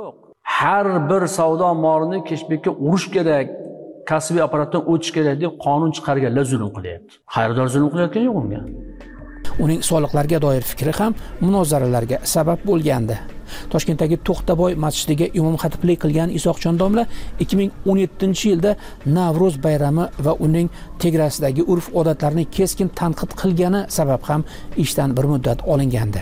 Har bir savdo molini cashbackka urish kerak, kasbiy apparatdan o'tish kerak deb qonun chiqarganlar zulm qilyapti. Xaridor zulm qilayotgan yo'q unga. Uning soliqlarga doir fikri ham munozaralarga sabab bo'lgandi. Toshkentdagi To'xtaboy masjidiga imom xatiblik qilgan Isoqjon domla 2017-yilda Navro'z bayrami va uning tegrasidagi urf-odatlarni keskin tanqid qilgani sabab ham ishdan bir muddat olingandi.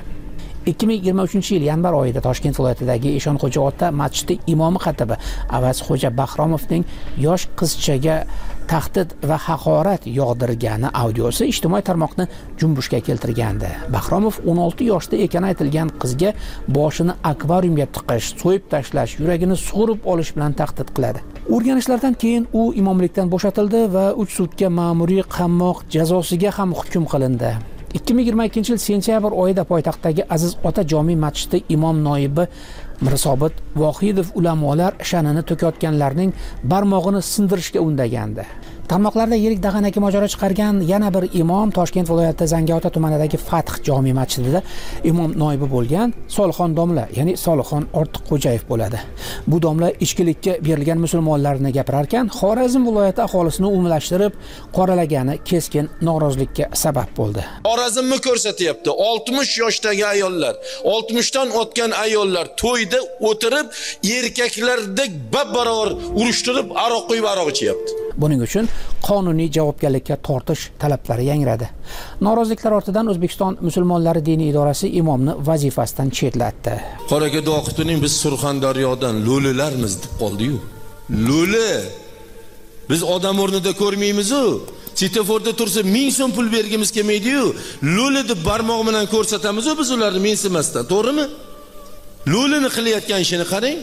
2023-yil yanvar oyida Toshkent viloyatidagi Eshonxo'ja ota masjidi imomi xatibi Avazxo'ja Bahromovning yosh qizchaga tahdid va haqorat yog'dirgani audiosi ijtimoiy tarmoqni junbushga keltirgandi. Bahromov 16 yoshda ekani aytilgan qizga boshini akvariumga tiqish, so'yib tashlash, yuragini sug'urib olish bilan tahdid qiladi. O'rganishlardan keyin u imomlikdan bo'shatildi va 3 sutka ma'muriy qamoq jazosiga ham hukm qilindi. 2022-yil sentyabr oyida poytaxtdagi Aziz Ota jome masjidi imom noibi Mirsobit Vohidov ulamolar sha'nini to'kayotganlarning barmog'ini sindirishga undagandi. Tarmoqlarda yirik dag'anaki mojaro chiqargan yana bir imom Toshkent viloyati Zangiota tumanidagi Fath jome masjidida imom noibi bo'lgan Solixon domla, ya'ni Solixon Ortiqxo'jayev bo'ladi. Bu domla ichkilikka berilgan musulmonlarni gapirar ekan, Xorazm viloyati aholisini umumlashtirib qoralagani keskin norozilikka sabab bo'ldi. Xorazmni ko'rsatyapti. 60 yoshdagi ayollar, 60 dan o'tgan ayollar to'yda o'tirib, erkaklardek bab-barobar urushtirib, aroq quyib aroq ichyapti. Buning uchun qonuniy javobgarlikka tortish talablari yangradi. Noroziliklar ortidan O'zbekiston musulmonlari diniy idorasi imomni vazifasidan chetlatdi. Qoraga Doqituning biz Surxondaryodan lo'lilarmiz deb qoldi-yu. Lo'li. Biz odam o'rnida ko'rmaymiz-ku. Svetoforda tursa 1000 so'm pul bergimiz kelmaydi-yu. Lo'li deb barmoq bilan ko'rsatamiz-ku biz ularni mensimasdan, to'g'rimi? Lo'lini qilayotgan ishini qarang.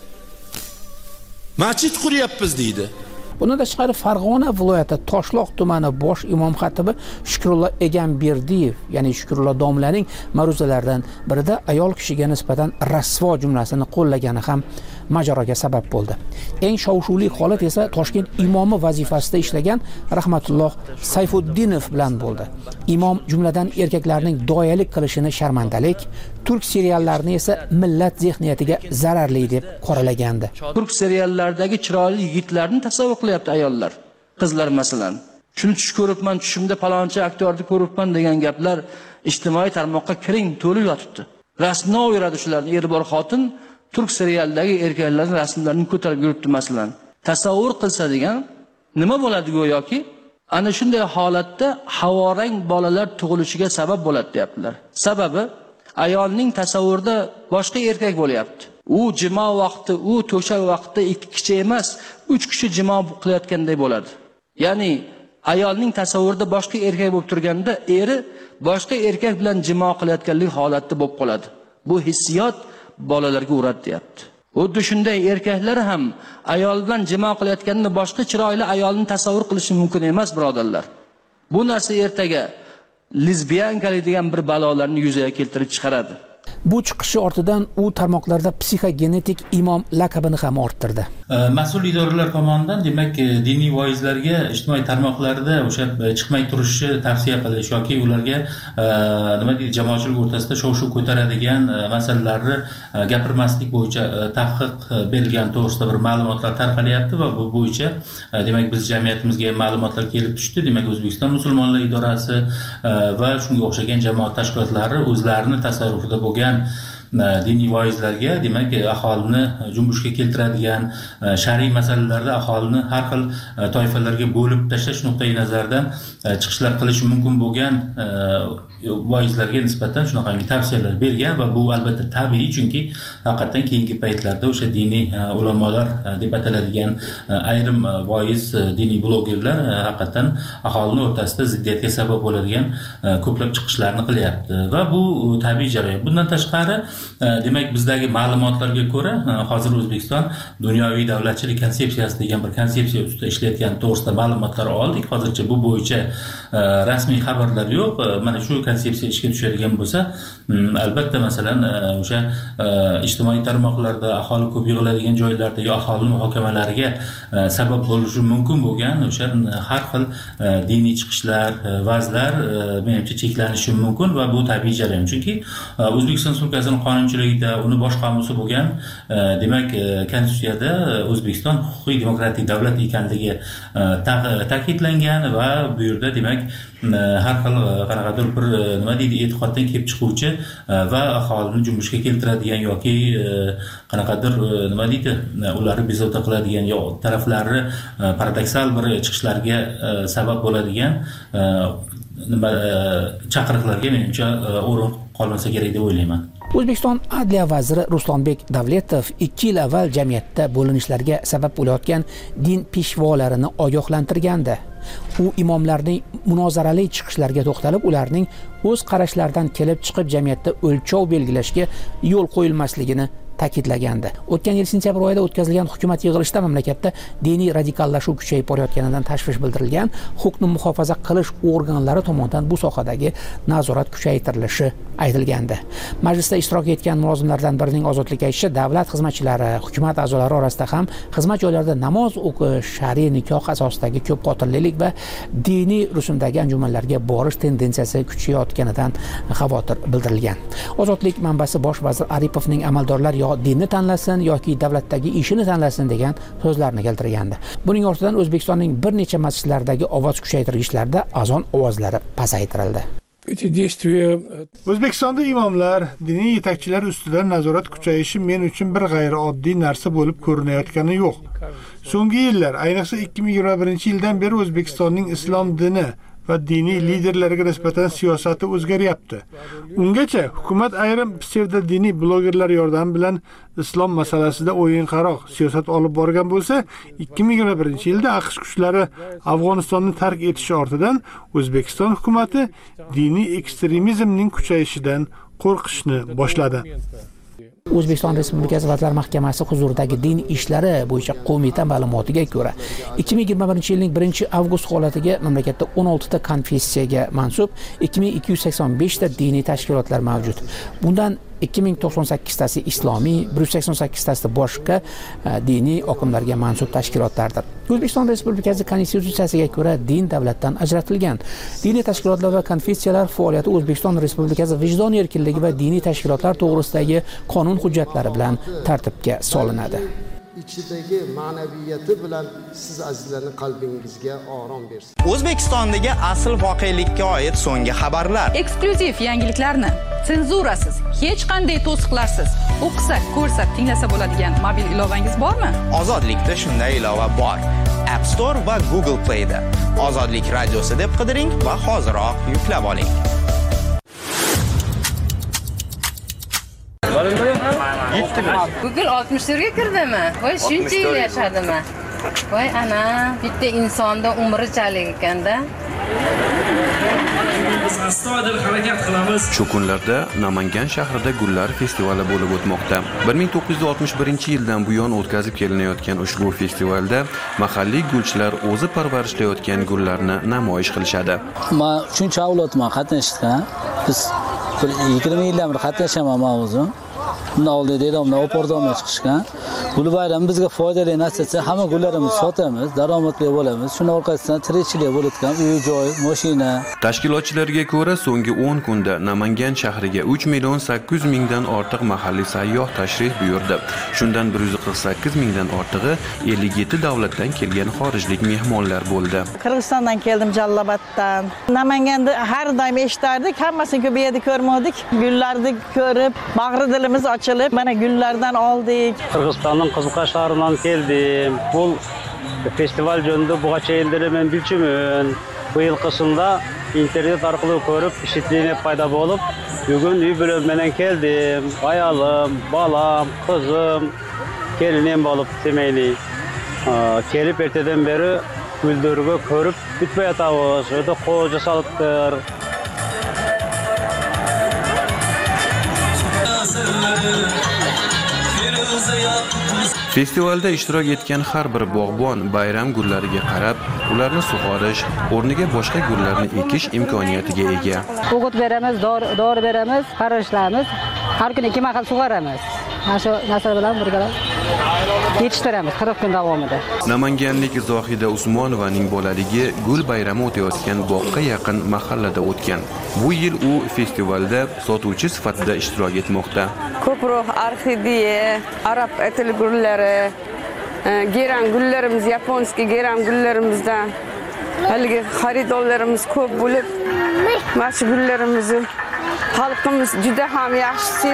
Masjid quryapmiz deydi. Bundan tashqari Farg'ona viloyati Toshloq tumani bosh imom xatibi Shukrullo Egamberdiyev, ya'ni Shukrullo domlaning ma'ruzalaridan birida ayol kishiga nisbatan rasvo jumlasini qo'llagani ham mojaroga sabab bo'ldi. Eng shov-shuvli holat esa Toshkent imomi vazifasida ishlagan Rahmatulloh Sayfuddinov bilan bo'ldi. Imom jumladan erkaklarning doyalik qilishini sharmandalik, turk seriallarini esa millat zehniyatiga zararli deb qoralagandi. Turk seriallaridagi chiroyli yigitlarni tasavvur qilyapti ayollar, qizlar masalan. Shuni tush ko'ribman, tushimda palonchi aktyorni ko'ribman degan gaplar ijtimoiy tarmoqqa kiring to'lib yotibdi. Rasmni o'yiradi shularni, er bor xotin turk serialidagi erkaklarning rasmlarini ko'tarib yuribdi masalan. Tasavvur qilsa degan nima bo'ladi go'yoki? Ana shunday holatda havorang bolalar tug'ilishiga sabab bo'ladi deyaptilar. Sababi ayolning tasavvurida boshqa erkak bo'lyapti. U jimo vaqti, u to'shak vaqtida 2 kishi emas, 3 kishi jimo qilayotganday bo'ladi. Ya'ni ayolning tasavvurida boshqa erkak bo'lib turganda, eri boshqa erkak bilan jimo qilayotganlik holatda bo'lib qoladi. Bu hissiyot bolalarga uradi deyapti. Xuddi shunday erkaklar ham ayol bilan jimo qilayotganda boshqa chiroyli ayolni tasavvur qilishi mumkin emas, birodarlar. Bu narsa ertaga lesbiyankalik degan bir balolarni yuzaga keltirib chiqaradi. Bu chiqishi ortidan u tarmoqlarda psixogenetik imom laqabini ham orttirdi. Mas'ul idoralar tomonidan demak diniy voizlarga ijtimoiy tarmoqlarda o'sha chiqmay turishni tavsiya qilish yoki ularga nima deydi jamoatchilik o'rtasida shov-shuv ko'taradigan masalalarni gapirmaslik bo'yicha taqiq berilgan to'g'risida bir ma'lumotlar tarqalyapti va bu bo'yicha demak biz jamiyatimizga ma'lumotlar kelib tushdi. Demak O'zbekiston musulmonlar idorasi va shunga o'xshagan jamoat tashkilotlari o'zlarini tasarrufida bo'lgan diniy voizlarga demak aholini junbushga keltiradigan shar'iy masalalarda aholini har xil toifalarga bo'lib tashlash nuqtai nazaridan chiqishlar qilish mumkin bo'lgan voizlarga nisbatan shunaqangi tavsiyalar bergan va bu albatta tabiiy, chunki haqiqatan keyingi paytlarda o'sha diniy ulamolar deb ataladigan ayrim voiz diniy blogerlar haqiqatan aholini o'rtasida ziddiyatga sabab bo'ladigan ko'plab chiqishlarni qilyapti va bu tabiiy jarayon. Bundan tashqari demak bizdagi ma'lumotlarga ko'ra hozir O'zbekiston dunyoviy davlatchilik konsepsiyasi degan bir konsepsiya ustida ishlayotgan to'g'risida ma'lumotlar oldik. Hozircha bu bo'yicha rasmiy xabarlar yo'q. Mana shu konsepsiya ishga tushadigan bo'lsa, albatta masalan o'sha ijtimoiy tarmoqlarda aholi ko'p yig'iladigan joylarda yo aholi muhokamalariga sabab bo'lishi mumkin bo'lgan o'sha har xil diniy chiqishlar, va'zlar menimcha cheklanishi mumkin va bu tabiiy jarayon. Chunki O'zbekiston Respublikasining qonunchiligida uni bosh qomusi bo'lgan demak konstitutsiyada O'zbekiston huquqiy demokratik davlat ekanligi ta'kidlangan va bu yerda demak har xil qanaqadir bir nima deydi e'tiqoddan kelib chiquvchi va aholini junbushga keltiradigan yoki qanaqadir nima deydi ularni bezovta qiladigan yo taraflarni paradoksal bir chiqishlarga sabab bo'ladigan chaqiriqlarga menimcha o'rin qolmasa kerak deb o'ylayman. O'zbekiston Adliya vaziri Ruslanbek Davletov 2 yil avval jamiyatda bo'linishlarga sabab bo'layotgan din peshvolarini ogohlantirgandi. U imomlarning munozarali chiqishlariga to'xtalib, ularning o'z qarashlaridan kelib chiqib jamiyatda o'lchov belgilashga yo'l qo'yilmasligini ta'kidlagandi. O'tgan yil sentyabr oyida o'tkazilgan hukumat yig'ilishida mamlakatda diniy radikallashuv kuchayib borayotganidan tashvish bildirilgan, huquqni muhofaza qilish organlari tomonidan bu sohadagi nazorat kuchaytirilishi aytilgandi. Majlisda ishtirok etgan mulozimlardan birining ozodlik aytishicha, davlat xizmatchilari, hukumat a'zolari orasida ham xizmat joylarida namoz o'qish, shar'iy nikoh asosidagi ko'p qotillik va diniy rusumdagi anjumanlarga borish tendensiyasi kuchayayotganidan xavotir bildirilgan. Ozodlik manbasi bosh vazir Aripovning amaldorlar yo dinni tanlasin yoki davlatdagi ishini tanlasin degan so'zlarni keltirgandi. Buning ortidan O'zbekistonning bir necha masjidlaridagi ovoz kuchaytirgichlarda azon ovozlari pasaytirildi. O'zbekistonda imomlar, diniy yetakchilar ustidan nazorat kuchayishi men uchun bir g'ayrioddiy narsa bo'lib ko'rinayotgani yo'q. So'nggi yillar, ayniqsa 2021-yildan beri O'zbekistonning islom dini va diniy liderlariga nisbatan siyosati o'zgaryapti. Ungacha hukumat ayrim psevdodiniy blogerlar yordami bilan islom masalasida o'yinqaroq siyosat olib borgan bo'lsa, 2021-yilda AQSh kuchlari Afg'onistonni tark etishi ortidan O'zbekiston hukumatı diniy ekstremizmning kuchayishidan qo'rqishni boshladi. O'zbekiston Respublikasi Vazirlar Mahkamasi huzuridagi din ishlari bo'yicha qo'mita ma'lumotiga ko'ra, 2021-yilning 1-avgust holatiga mamlakatda 16 ta konfessiyaga mansub 2285 ta diniy tashkilotlar mavjud. Bundan 2098 tasi islomiy, 188 tasi boshqa diniy oqimlarga mansub tashkilotlardir. O'zbekiston Respublikasi Konstitutsiyasiga ko'ra din davlatdan ajratilgan. Diniy tashkilotlar va konfessiyalar faoliyati O'zbekiston Respublikasi vijdon erkinligi va diniy tashkilotlar to'g'risidagi qonun hujjatlari bilan tartibga solinadi. ichidagi ma'naviyati bilan siz azizlarning qalbingizga orom bersin. O'zbekistondagi asl voqelikka oid so'nggi xabarlar. Eksklyuziv yangiliklarni senzurasiz, hech qanday to'siqlarsiz o'qisak, ko'rsak, tinglasa bo'ladigan mobil ilovangiz bormi? Ozodlikda shunday ilova bor. App Store va Google Play da. Ozodlik radiosi deb qidiring va hoziroq yuklab oling. Google 60 ga kirdimi? Voy shuncha yil yashadimi? Voy ana, bitta insonda umrichalik ekanda. Biz astoydil harakat qilamiz. Shu kunlarda Namangan shahrida gullar festivali bo'lib o'tmoqda. 1961-yildan buyon o'tkazib kelinayotgan ushbu festivalda mahalliy gulchilar o'zi parvarishlayotgan gullarni namoyish qilishadi. Men shuncha avlodman qatnashdim. Biz 20 yildan beri qatnashaman men o'zim. Bundan oldin dedamlar opordomga chiqishgan. Gul bayrami bizga foydali narsa, hamma gullarimizni sotamiz, daromadli bo'lamiz. Shuni orqasidan tirikchilik bo'layotgan uy-joy, mashina. Tashkilotchilarga ko'ra, so'nggi 10 kunda Namangan shahriga 3.800.000 dan ortiq mahalliy sayyoh tashrif buyurdi. Shundan 148 mingdan ortig'i 57 davlatdan kelgan xorijlik mehmonlar bo'ldi. Qirg'izistondan keldim, Jalloboddan. Namanganda har doim eshitardik, hammasini ko'p yerda ko'rmadik. Gullarni ko'rib, bag'ri dilimiz ochilib, mana gullardan oldik. Qirg'izistonning qiziqishlaridan keldim. Bu festival jönündə buğaça yildir men bilchimin. Bu yil qismda internet orqali ko'rib, ishitlilik paydo bo'lib, bugun uy bilan keldim. Ayolim, balam, qizim, kelinim bo'lib temayli. Kelib ertadan beri gullarga ko'rib bitmay yotamiz. O'ta qo'ja solibdir. Festivalda ishtirok etgan har bir bog'bon bayram gullariga qarab, ularni sug'orish, o'rniga boshqa gullarni ekish imkoniyatiga ega. O'g'it beramiz, dori beramiz, parvarishlaymiz. Har kuni 2 mahal sug'oramiz. Mana shu narsa bilan birga yetishtiramiz 40 kun davomida. Namanganlik Zohida Usmonovaning bolaligi gul bayrami o'tayotgan bog'ga yaqin mahallada o'tgan. Bu yil u festivalda sotuvchi sifatida ishtirok etmoqda. Ko'proq orxideya, arab etil gullari, geran gullarimiz, yaponskiy geran gullarimizdan haligi xaridorlarimiz ko'p bo'lib, mana shu gullarimizni xalqimiz juda ham yaxshi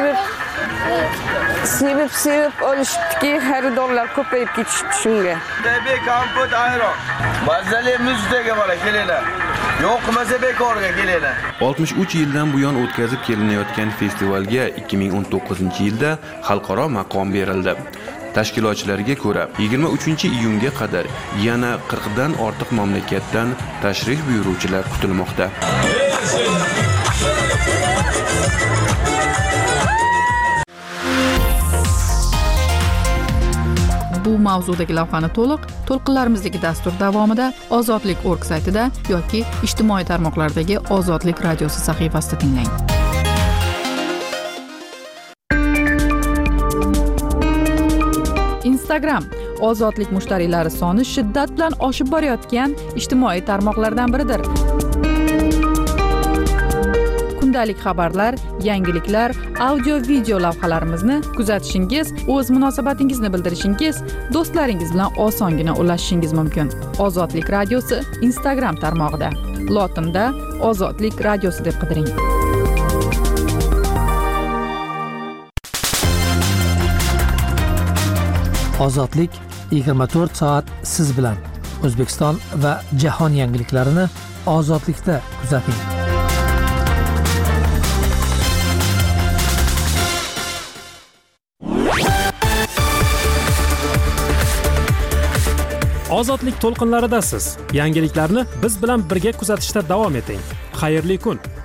sevib olishibdiki, xaridorlar ko'payib ketishdi shunga. Tabiiy kompot ayron. Mazali muzdaga bola kelinglar. Yo'q, qilmasa bekorga kelinglar. 63 yildan buyon o'tkazib kelinayotgan festivalga 2019-yilda xalqaro maqom berildi. Tashkilotchilarga ko'ra, 23-iyunga qadar yana 40 dan ortiq mamlakatdan tashrif buyuruvchilar kutilmoqda. mavzudagi lavhani to'lqinlarimizdagi dastur davomida ozodlik.org saytida yoki ijtimoiy tarmoqlardagi Ozodlik radiosi sahifasida tinglang. Instagram ozodlik mushtariylari soni shiddat bilan oshib borayotgan ijtimoiy tarmoqlardan biridir. Kundalik xabarlar, yangiliklar, audio-video lavhalarimizni kuzatishingiz, o'z munosabatingizni bildirishingiz, do'stlaringiz bilan osongina ulashishingiz mumkin. Ozodlik radiosi Instagram tarmog'ida. Lotinda Ozodlik radiosi deb qidiring. Ozodlik 24 soat siz bilan. O'zbekiston va jahon yangiliklarini Ozodlikda kuzating. Ozodlik to'lqinlaridasiz. Yangiliklarni biz bilan birga kuzatishda davom eting. Xayrli kun.